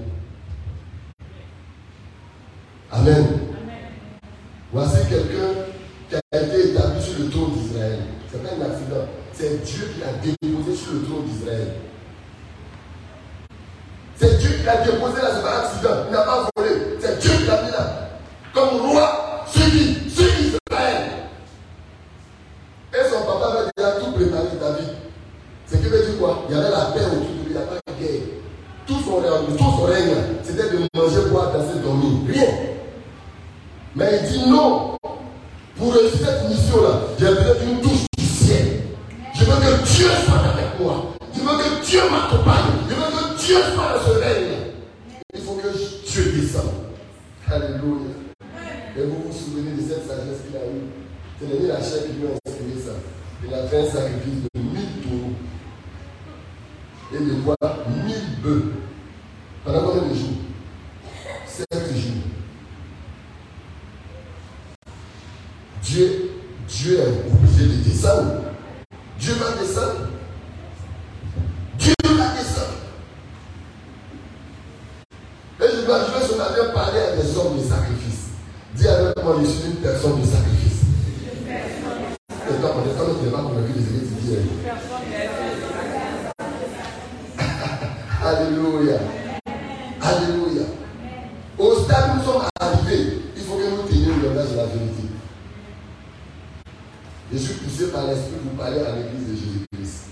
Amen. Voici quelqu'un qui a été établi sur le trône d'Israël. Ce n'est pas un accident. C'est Dieu qui l'a déposé sur le trône d'Israël. C'est Dieu qui l'a déposé là, ce n'est pas un accident. Il n'a pas volé. C'est Dieu qui l'a mis là. Comme roi sur Israël. Et son papa avait déjà tout préparé David. Ce qui veut dire quoi? Il y avait la paix autour de lui, il n'y a pas de guerre. Tout son règne, c'était de manger, boire, danser, dormir. Rien. Mais il dit non. Pour réussir cette mission-là, j'ai besoin d'une touche du ciel. Je veux que Dieu soit avec moi. Je veux que Dieu m'accompagne. Je veux que Dieu soit dans ce règne. Il faut que Dieu descende. Alléluia. Et vous vous souvenez de cette sagesse qu'il a eue. C'est l'ennemi la chair qui lui a inspiré ça. Il a fait un sacrifice de 1000 taureaux. Et de quoi 1000 bœufs. Pendant combien de jours? 7 jours. Dieu est obligé de descendre. Dieu va descendre. Dieu va descendre. Et je vais ce matin parler à des hommes de sacrifice. Dis avec moi, je suis une personne de sacrifice. Et toi, on est quand même pas convaincu de ce que tu dis. Alléluia. Alléluia. Au stade où nous sommes arrivés, il faut que nous tenions le langage de la vérité. Je suis poussé par l'Esprit pour parler à l'église de Jésus-Christ.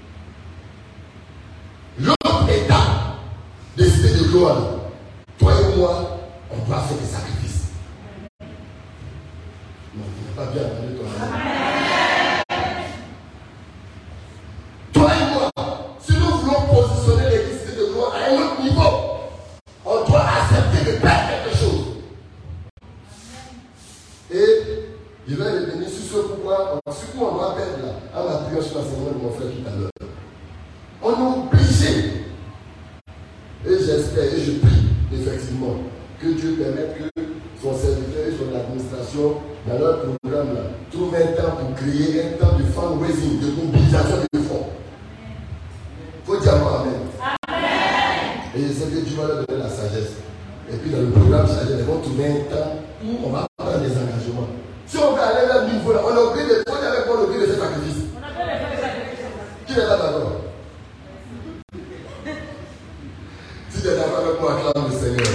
L'autre état de cité de gloire, toi et moi, on doit faire des sacrifices. Non, tu n'as pas bien entendu toi. Toi et moi, si nous voulons positionner l'église cité de gloire à un autre niveau, on doit accepter de perdre quelque chose. Et je vais revenir sur ce pourquoi on doit perdre là, en appuyant sur l'enseignement de mon frère tout à l'heure. On est obligé. Et j'espère et je prie effectivement que Dieu permette que son serviteur et son administration, dans leur programme là, trouvent un temps pour créer un temps de fundraising, de mobilisation de fonds. Il faut dire Amen. Amen. Et je sais que Dieu va leur donner la sagesse. Et puis dans le programme sagesse, ils vont trouver un temps où on va prendre des engagements. Si on veut aller à ce niveau là, on a oublié de faire avec moi, on a oublié de faire sacrifice. Qui n'est pas d'accord? Si tu es d'accord avec moi, acclame le Seigneur.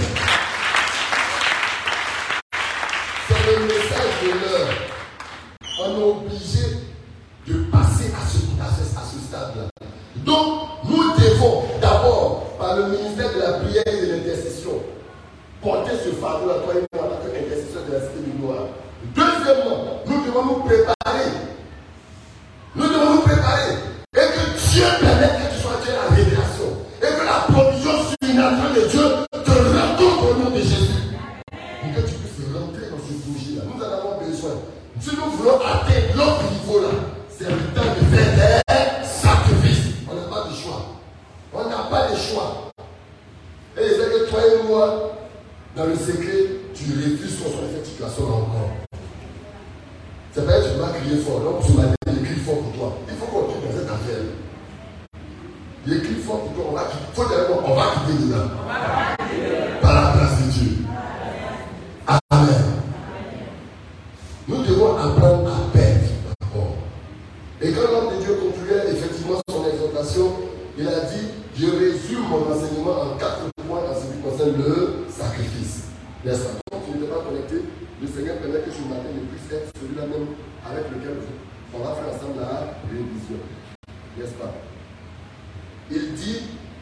C'est le message de l'heure. On est obligé de passer à ce stade-là. Donc, nous devons d'abord, par le ministère de la prière et de l'intercession, porter ce fardeau-là, toi et moi, en tant qu'intercesseur de la cité du gloire. Deuxièmement, nous devons nous préparer. Nous devons nous préparer. Et que Dieu permette que tu sois Dieu la révélation. Et que la provision surnaturelle de Dieu te rencontre au nom de Jésus. Et que tu puisses rentrer dans ce projet-là. Nous en avons besoin. Si nous voulons atteindre l'autre niveau-là, c'est le temps de faire des sacrifices. On n'a pas de choix. On n'a pas de choix. Et c'est que toi et moi, dans le secret, tu refuses qu'on soit dans cette situation encore. C'est pas que tu dois crier fort. Donc, ce matin, je crie fort pour toi. Il faut qu'on quitte dans cette affaire. Je crie fort pour toi. On va quitter dedans. Par la grâce de Dieu. Amen. Nous devons apprendre à perdre d'abord. Et quand l'homme de Dieu concluait effectivement son exhortation, il a dit, je résume mon enseignement en 4 points en ce qui concerne le sacrifice. N'est-ce pas? Donc, tu n'étais pas connecté. Le Seigneur permet que ce matin ne puisse être celui-là même avec lequel on va faire ensemble la révision. N'est-ce pas? Il dit,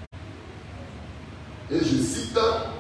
et je cite,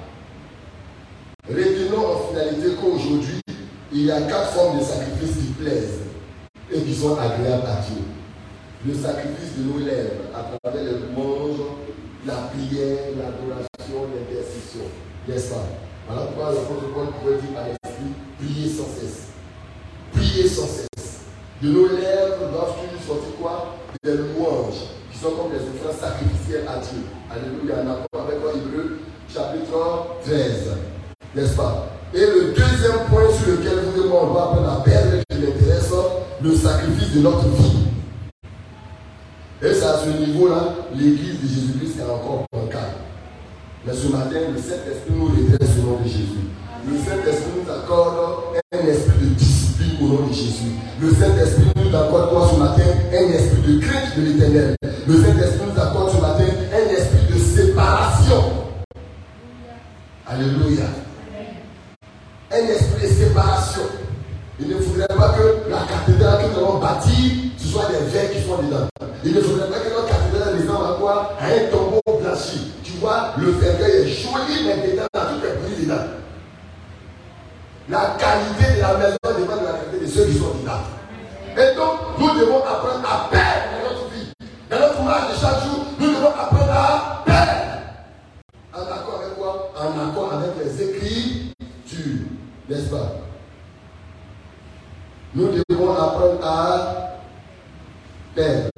retenons en finalité qu'aujourd'hui, il y a 4 formes de sacrifices qui plaisent et qui sont agréables à Dieu. Le sacrifice de nos lèvres à travers les louanges, la prière, l'adoration, l'intercession. N'est-ce pas? Voilà pourquoi l'apôtre Paul pouvait dire à l'esprit, priez sans cesse. Priez sans cesse. De nos lèvres doivent toujours sortir quoi? Des louanges, qui sont comme des offrandes sacrificielles à Dieu. Alléluia, en accord avec Hébreux, chapitre 13. N'est-ce pas? Et le deuxième point sur lequel vous et moi on doit apprendre à perdre et qui m'intéresse, le sacrifice de notre vie. Et c'est à ce niveau-là, l'église de Jésus-Christ est encore bancale. Mais ce matin, le Saint-Esprit nous redresse au nom de Jésus. Le Saint-Esprit nous accorde un esprit de discipline au nom de Jésus. Le Saint-Esprit nous accorde quoi ce matin? Un esprit de crainte de l'Éternel. Le Saint-Esprit nous accorde ce matin un esprit de séparation. Alléluia. Un esprit de séparation. Il ne faudrait pas que la cathédrale que nous avons bâtie, ce soit des verres qui sont dedans. Il ne faudrait pas que notre cathédrale ressemble à quoi? À un tombeau blanchi. Tu vois, le ferraille est joli, mais dedans, tout est pris dedans. La qualité de la maison dépend de la qualité de ceux qui sont dedans. Et donc, nous devons apprendre à perdre dans notre vie. Dans notre marche de chaque jour, nous devons apprendre à perdre. En accord avec quoi? En accord avec les Écritures. N'est-ce pas? Nous devons apprendre à perdre.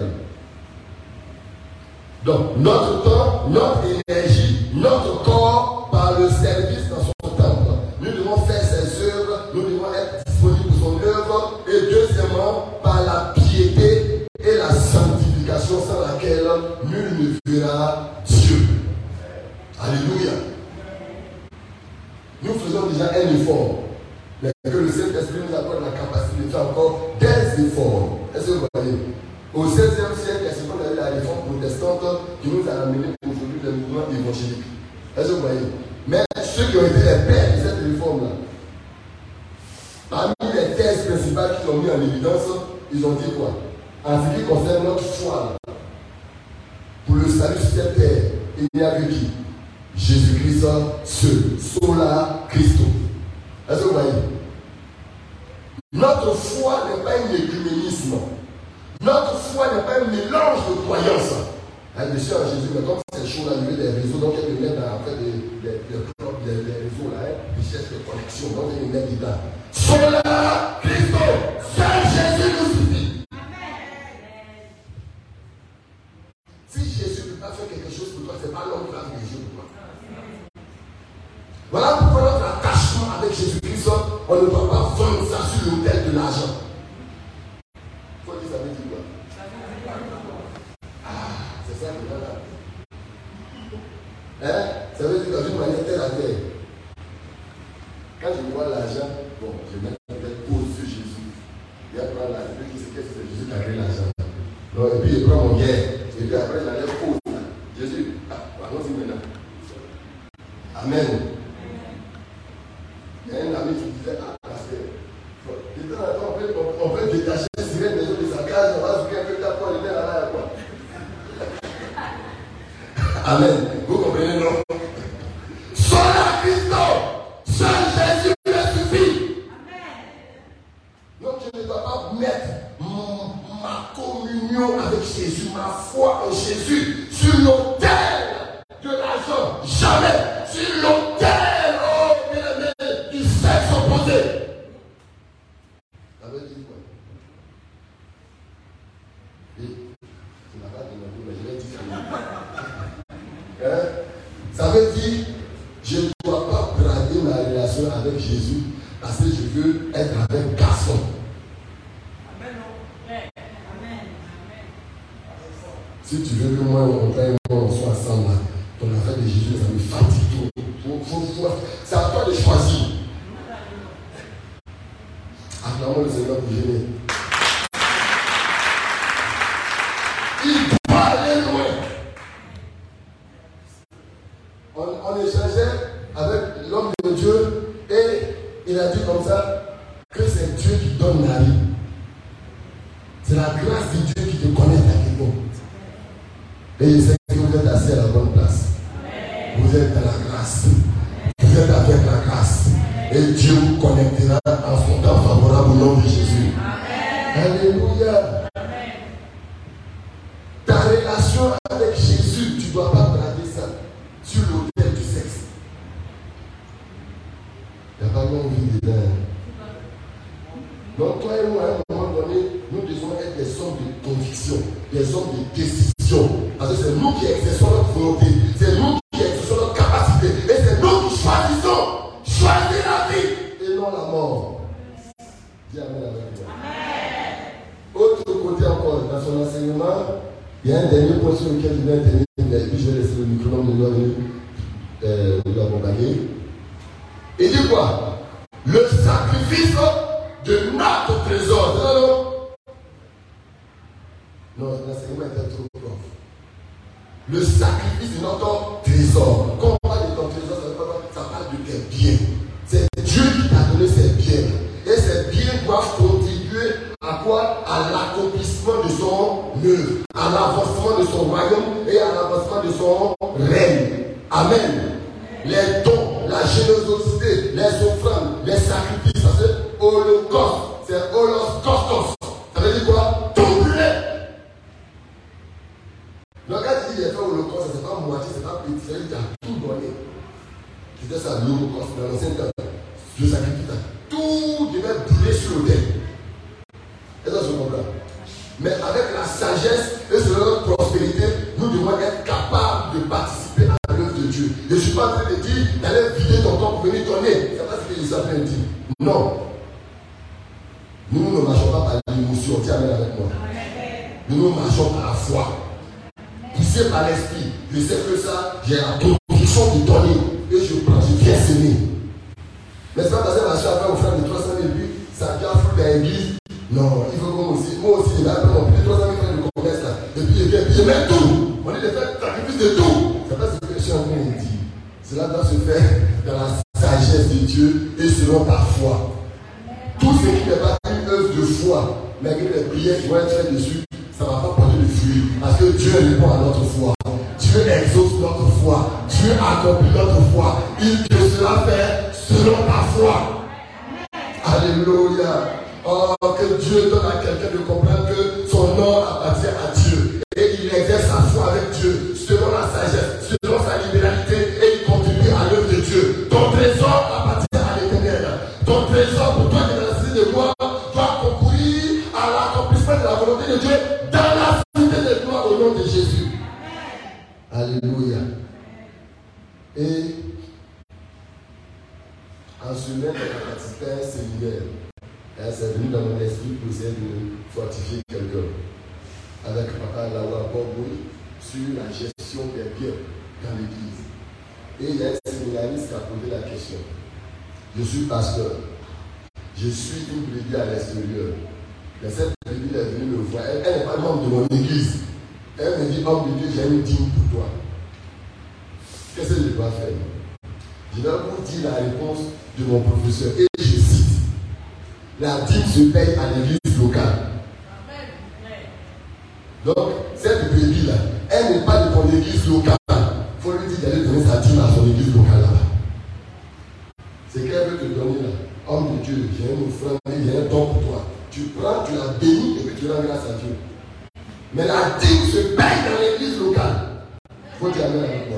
Donc, notre temps, notre énergie, notre corps par le service dans son temple. Nous devons faire ses œuvres, nous devons être disponibles pour son œuvre. Et deuxièmement, par la piété et la sanctification sans laquelle nul ne verra Dieu. Alléluia. Nous faisons déjà un effort. Mais que le Saint-Esprit nous accorde la capacité de faire encore des efforts. Est-ce que vous voyez? Au XVIe siècle, c'est qu'on a eu la réforme protestante qui nous a amené aujourd'hui le mouvement évangélique. Est-ce que vous voyez? Mais ceux qui ont été les pères de cette réforme-là, parmi les thèses principales qu'ils ont mis en évidence, ils ont dit quoi? En ce qui concerne notre foi, pour le salut sur cette terre, il n'y a que qui? Jésus-Christ seul. Sola Christo. Est-ce que vous voyez? Notre foi n'est pas un écuménisme. Notre foi n'est pas un mélange de croyances. Je suis en Jésus, mais comme c'est chaud là, il y a des réseaux, donc il y a des mettre en fait des réseaux là, ils cherchent des connexions, donc il y a des mettre dedans. Sola Christo, seul Jésus nous suffit. Si Jésus ne peut pas faire quelque chose pour toi, ce n'est pas l'homme qui va faire quelque chose pour toi. Voilà pourquoi notre attachement avec Jésus-Christ, on ne doit pas vendre ça sur l'autel de l'argent. Il faut dire ça veut dire quoi? C'est ça que voilà. Ça veut dire dans une manière telle à telle. Quand je vois l'argent, bon, je mets peut-être pause sur Jésus. Il y a prendre l'argent, je dis qu'est-ce que c'est Jésus qui a créé l'argent. Et puis il prend mon guerre. Et puis après, il a l'air pause. Jésus, allons-y maintenant. Amen. Il y a un ami qui disait, on peut détacher les sirènes des autres de sa case, on va se faire que ta foi, il est là, quoi. Amen. Vous comprenez, non? Sola Christo, seul Jésus me suffit. Donc je ne dois pas mettre ma communion avec Jésus, ma foi en Jésus, sur l'autel de l'argent. Jamais sur l'autel. Oh, bien-aimé, il sait s'opposer. Ça veut dire quoi? Oui, tu n'as pas demandé, mais je vais dire ça veut dire, je ne dois pas brader ma relation avec Jésus parce que je veux être avec garçon. Si tu veux que moi, on soit ensemble, ton affaire de Jésus, ça me fatigue trop. C'est à toi de choisir. Acclamons le Seigneur pour gêner. Il doit aller loin. On échangeait avec l'homme de Dieu et il a dit comme ça que c'est Dieu qui donne la vie. C'est la grâce de Dieu qui te connecte à quelqu'un. Et il sait que vous êtes assis à la bonne place. Vous êtes dans la grâce. Vous êtes avec la grâce. Et Dieu vous connectera en son temps favorable au nom de Jésus. Alléluia. Ta relation avec Jésus, tu ne dois pas brader ça sur l'autel du sexe. Il n'y a pas d'envie dedans. Donc toi et moi, à un moment donné, nous devons être des hommes de conviction, des hommes de décision. Parce que c'est nous qui exerçons notre volonté, c'est nous qui exerçons notre capacité, et c'est nous qui choisissons choisir la vie et non la mort. Dis Amen avec moi. Autre côté encore, dans son enseignement, il y a un dernier point sur lequel je vais intervenir, et puis je vais laisser le micro de l'accompagner. Il dit quoi? Le sacrifice de notre trésor. Non, l'enseignement était trop fort. Le sacrifice de notre trésor. Quand on parle de ton trésor, ça parle de tes biens. C'est Dieu qui t'a donné ces biens. Et ces biens doivent contribuer à quoi? À l'accomplissement de son œuvre, à l'avancement de son royaume et à l'avancement de son règne. Amen. Les dons, la générosité, les offrandes, les sacrifices, c'est holocauste, c'est holocaustos. Ça veut dire quoi? Tout brûler. Donc quand tu dis les frères holocauste, c'est pas moitié, c'est pas petit, c'est-à-dire que tu as tout donné. C'était ça l'holocauste dans l'ancien temps. Le sacrifice, tout devait brûler sur l'autel. Et ça se comprend. Mais avec la sagesse et sur notre prospérité, nous devons être capables de participer à l'œuvre de Dieu. Je ne suis pas en train de dire d'aller vider ton corps pour venir donner. C'est pas ce que je suis en train de dire. Non. Nous ne marchons pas par l'émotion. Tiens, amène avec moi. Nous marchons par la foi. Poussé par l'esprit. Je sais que ça, j'ai la conviction de donner. Et je prends, je viens s'aimer. Mais c'est pas parce que ma soeur a fait offrande de 300 000 buts, ça vient foutre dans l'église. Non, il faut que moi aussi, je vais appeler mon plus de 300 000 francs de commerce là. Et puis je mets tout. On est de faire sacrifice de tout. C'est pas ce que je suis en train de dire. Cela doit se faire dans la sagesse de Dieu et selon ta foi. Tout ce qui n'est pas une œuvre de foi, mais que les prières qui vont être faites dessus, ça ne va pas porter de fruits. Parce que Dieu répond à notre foi. Dieu exauce notre foi. Dieu accomplit notre foi. Il te sera fait selon ta foi. Alléluia. Oh, que Dieu donne à quelqu'un de comprendre que son nom appartient à Dieu. Et il exerce sa foi avec Dieu, selon la sagesse, selon sa libéralité, et il contribue à l'œuvre de Dieu. Ton trésor appartient à l'Éternel. Ton trésor pour toi qui est dans la cité de gloire doit concourir à l'accomplissement de la volonté de Dieu dans la cité de gloire au nom de Jésus. Alléluia. Et en semaine, on a participé à un séminaire. C'est venu dans mon esprit pour essayer de fortifier quelqu'un. Avec Papa Lawa Boboui sur la gestion des biens dans l'église. Et il y a un séminariste qui a posé la question. Je suis pasteur. Je suis une brebis à l'extérieur. Mais cette brebis est venue me voir. Elle n'est pas membre de mon église. Elle me dit, homme de Dieu, j'ai une dîme pour toi. Qu'est-ce que je dois faire? Je dois vous dire la réponse de mon professeur. Et je cite. La dîme se paye à l'église locale. Donc, cette brebis-là, elle n'est pas de ton église locale. Il faut lui dire d'aller donner sa dîme à son église locale là-bas. C'est qu'elle veut te donner là. Homme de Dieu, j'ai une offrande, j'ai un don pour toi. Tu prends, tu la bénis et puis tu rends grâce à Dieu. Mais la dîme se paye dans l'église locale. Il faut dire amen avec moi.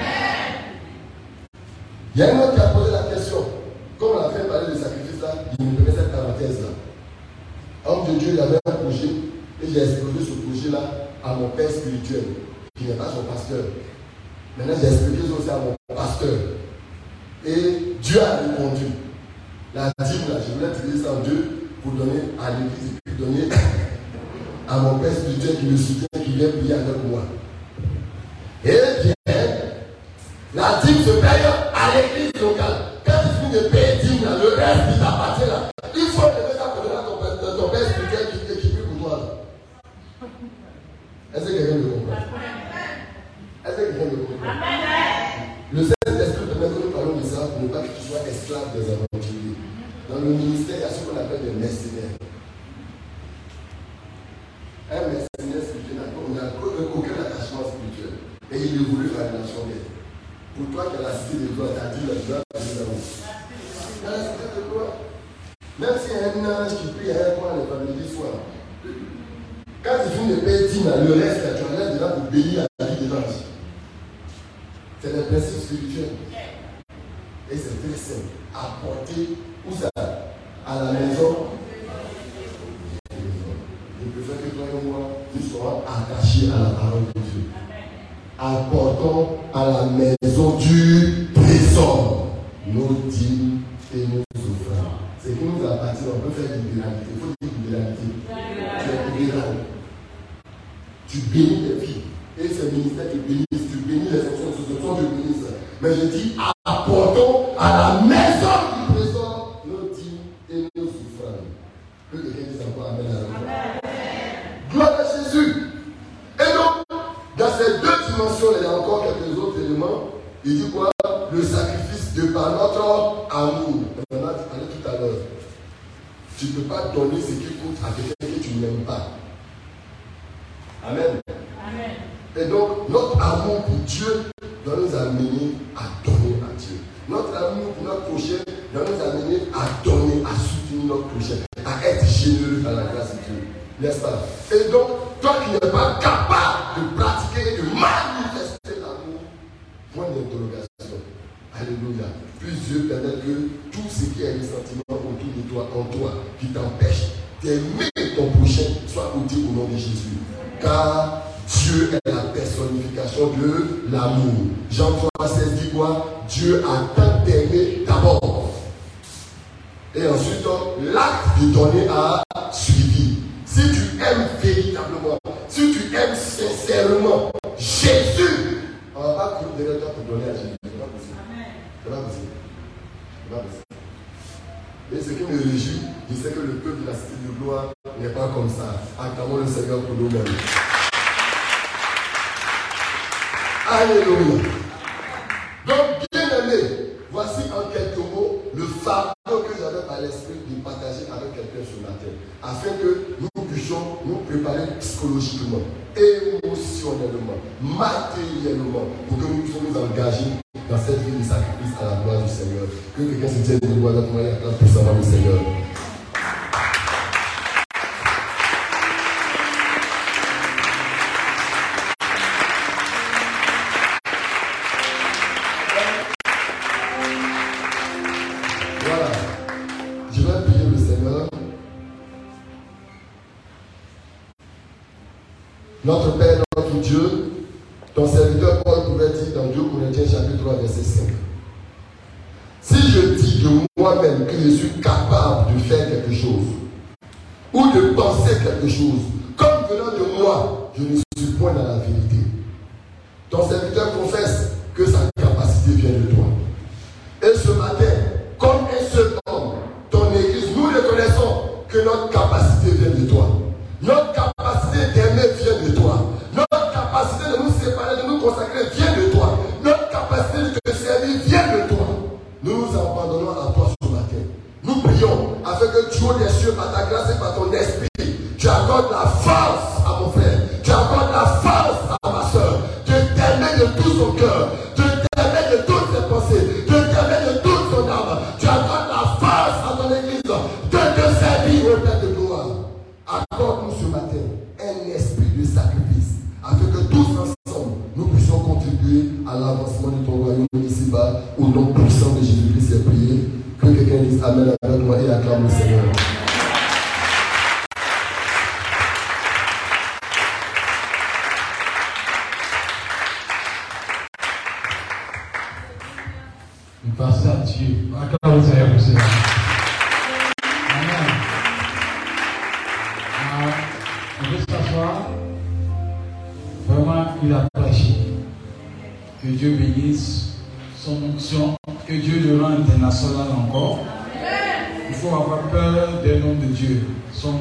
Il y a un autre qui a posé la question. Comme on a fait parler de sacrifice là, il me permet cette parenthèse là. Homme de Dieu, il avait un projet. Et j'ai exposé ce projet-là à mon père spirituel, qui n'est pas son pasteur. Maintenant, j'ai expliqué aussi à mon pasteur. Et Dieu a répondu. La dîme, là, je voulais utiliser ça en Dieu pour donner à l'église et puis donner à mon père spirituel qui me soutient, qui vient prier avec moi. Et bien, la dîme se paye à l'église locale. Quand tu finis de payer dîme, là, le reste qui t'appartient là, il faut lever ça pour donner à ton père spirituel qui prie pour toi là. Est-ce que quelqu'un me comprend? Est-ce que quelqu'un me comprend? Le Saint-Esprit permet que nous parlons de ça pour ne pas que tu sois esclave des aventuriers. Dans le ministère, il y a ce qu'on appelle des mercenaires. Un mercenaire spirituel n'a aucun attachement spirituel. Et il évolue par la nation d'aide. Pour toi qui as la cité de gloire, tu as dit la gloire de l'amour. Dans la cité de gloire, même s'il y a un ange qui prie à un point, les familles du soir. Quand tu finis de payer 10 000, le reste, tu en as déjà pour bénir la vie des anges. C'est le principe spirituel. Et c'est très simple. Apporter où ça? À la maison. Je préfère que toi et moi, nous soyons attachés à la parole de Dieu. Apportons à la maison du trésor nos dîmes et nos offrandes. C'est qui nous appartient, on peut faire libéralité. Il faut dire libéralité. Tu es libéral. Tu bénis les filles. Et ces ministères te bénissent. Tu bénis les fonctions de ce sont de ministres. Mais je dis, apportons à la maison du trésor nos dîmes et nos offrandes. Que quelqu'un dise encore amen à la gloire à Jésus. Et donc, dans ces deux dimensions, il y a encore quelques autres éléments. Il dit quoi? Le sacrifice de par notre amour. On en a parlé tout à l'heure. Tu ne peux pas donner ce qui coûte à quelqu'un que tu n'aimes pas. Amen. Amen. Et donc, notre amour pour Dieu doit nous amener à donner à Dieu. Notre amour pour notre prochain doit nous amener à donner, à soutenir notre prochain, à être généreux dans la grâce de Dieu. N'est-ce pas? Et donc, toi qui n'es pas capable de pratiquer et de manifester l'amour, point d'interrogation. Alléluia. Puis Dieu permet que tout ce qui est ressentiment autour de toi, en toi, qui t'empêche d'aimer ton prochain, soit ôté au nom de Jésus. Car Dieu est la personnification de l'amour. Jean 3,16 dit quoi? Dieu a tant aimé d'abord. Et ensuite, l'acte de donner a suivi. Si tu aimes véritablement, si tu aimes sincèrement Jésus, on ne va pas courir derrière toi pour donner à Jésus. C'est pas possible. C'est pas possible. C'est pas possible. Et ce qui me réjouit, je sais que le peuple de la cité de gloire n'est pas comme ça. Acclamons le Seigneur pour nous-mêmes. Alléluia. Donc, bien aimé, voici fardeau que j'avais par l'esprit de partager avec quelqu'un ce matin, afin que nous puissions nous préparer psychologiquement, émotionnellement, matériellement, pour que nous puissions nous engager dans cette vie de sacrifice à la gloire du Seigneur. Que quelqu'un se tienne debout avec moi et acclame puissamment le Seigneur. Notre Père, notre Dieu, ton serviteur Paul pouvait dire dans 2 Corinthiens chapitre 3 verset 5. Si je dis de moi-même que je suis capable de faire quelque chose, ou de penser quelque chose, comme venant de moi, je ne suis point dans la vérité. Ton serviteur confesse que sa capacité vient de toi. Et ce matin, comme un seul homme, ton Église, nous reconnaissons que notre capacité vient de toi. Notre capacité d'aimer vient de toi. Notre capacité de nous séparer, de nous consacrer vient de toi. Notre capacité de te servir vient de toi. Nous nous abandonnons à toi ce matin. Nous prions afin que du haut des cieux, par ta grâce et par ton esprit, tu accordes la force à mon frère. Tu accordes la force à ma soeur. De t'aimer de tout son cœur. De t'aimer de toutes ses pensées. De t'aimer de toute son âme. Tu accordes la force à ton Église. De te servir au Père de gloire. Accorde-nous ce matin un esprit de sacrifice, afin que tous ensemble, nous puissions contribuer à l'avancement de ton royaume ici-bas, au nom puissant de Jésus-Christ est prié. Que quelqu'un dise Amen avec moi et acclame le Seigneur. Grâce à Dieu. Acclame le Seigneur pour cela. On veut s'asseoir. Vraiment, il a prêché. Que Dieu bénisse son onction. Que Dieu le rende international encore. Il faut avoir peur des noms de Dieu. Sa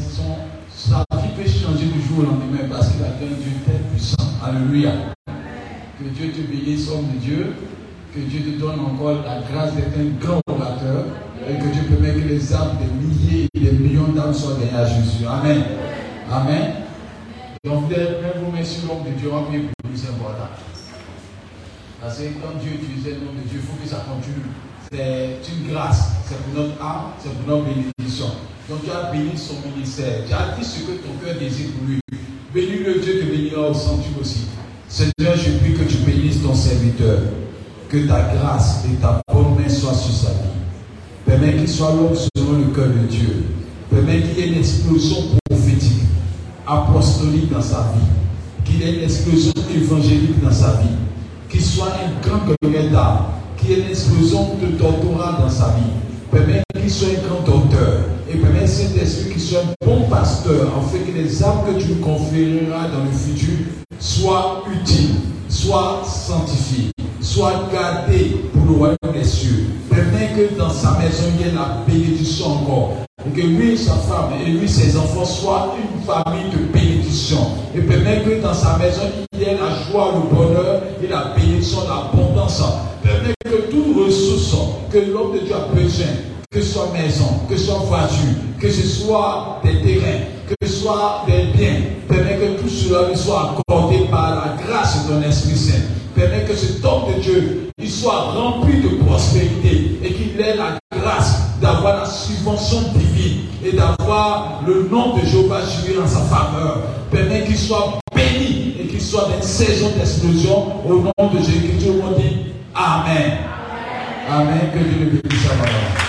vie peut changer du jour au lendemain parce qu'il a un Dieu très puissant. Alléluia. Que Dieu te bénisse, homme de Dieu. Que Dieu te donne encore la grâce d'être un grand orateur. Et que Dieu permette que les âmes des milliers et des millions d'âmes soient gagnées à Jésus. Amen. Amen. Donc, vous devez vous mettre sur l'homme de Dieu, on va prier pour lui, c'est important. Parce que quand Dieu utilisait le nom de Dieu, il faut que ça continue. C'est une grâce, c'est pour notre âme, c'est pour notre bénédiction. Donc, tu as béni son ministère, tu as dit ce que ton cœur désire pour lui. Bénis le Dieu te bénira au centuple aussi. Seigneur, je prie que tu bénisses ton serviteur, que ta grâce et ta bonne main soient sur sa vie. Permets qu'il soit l'homme selon le cœur de Dieu. Permets qu'il y ait une explosion prophétique, apostolique dans sa vie, qu'il y ait une explosion évangélique dans sa vie, qu'il soit un grand guerrier d'âme, qu'il y ait une explosion de doctorat dans sa vie. Permets qu'il soit un grand docteur et permets cet esprit qu'il soit un bon pasteur, afin que les âmes que tu nous conféreras dans le futur soient utiles, soient sanctifiées, soient gardées pour le royaume des cieux. Permets que dans sa maison il y ait la bénédiction encore. Et que lui, sa femme et lui, ses enfants soient une famille de bénédiction. Et permet que dans sa maison, il y ait la joie, le bonheur et la bénédiction, l'abondance. Permet que toute ressource que l'homme de Dieu a besoin, que ce soit maison, que ce soit voiture, que ce soit des terrains, que ce soit des biens, permet que tout cela lui soit accordé par la grâce de ton Esprit Saint. Permet que cet homme de Dieu, il soit rempli de prospérité et qu'il ait la grâce d'avoir la subvention divine et d'avoir le nom de Jéhovah Jireh en sa faveur. Permet qu'il soit béni et qu'il soit dans une saison d'explosion au nom de Jésus. Que Dieu dit Amen. Amen. Que Dieu le bénisse.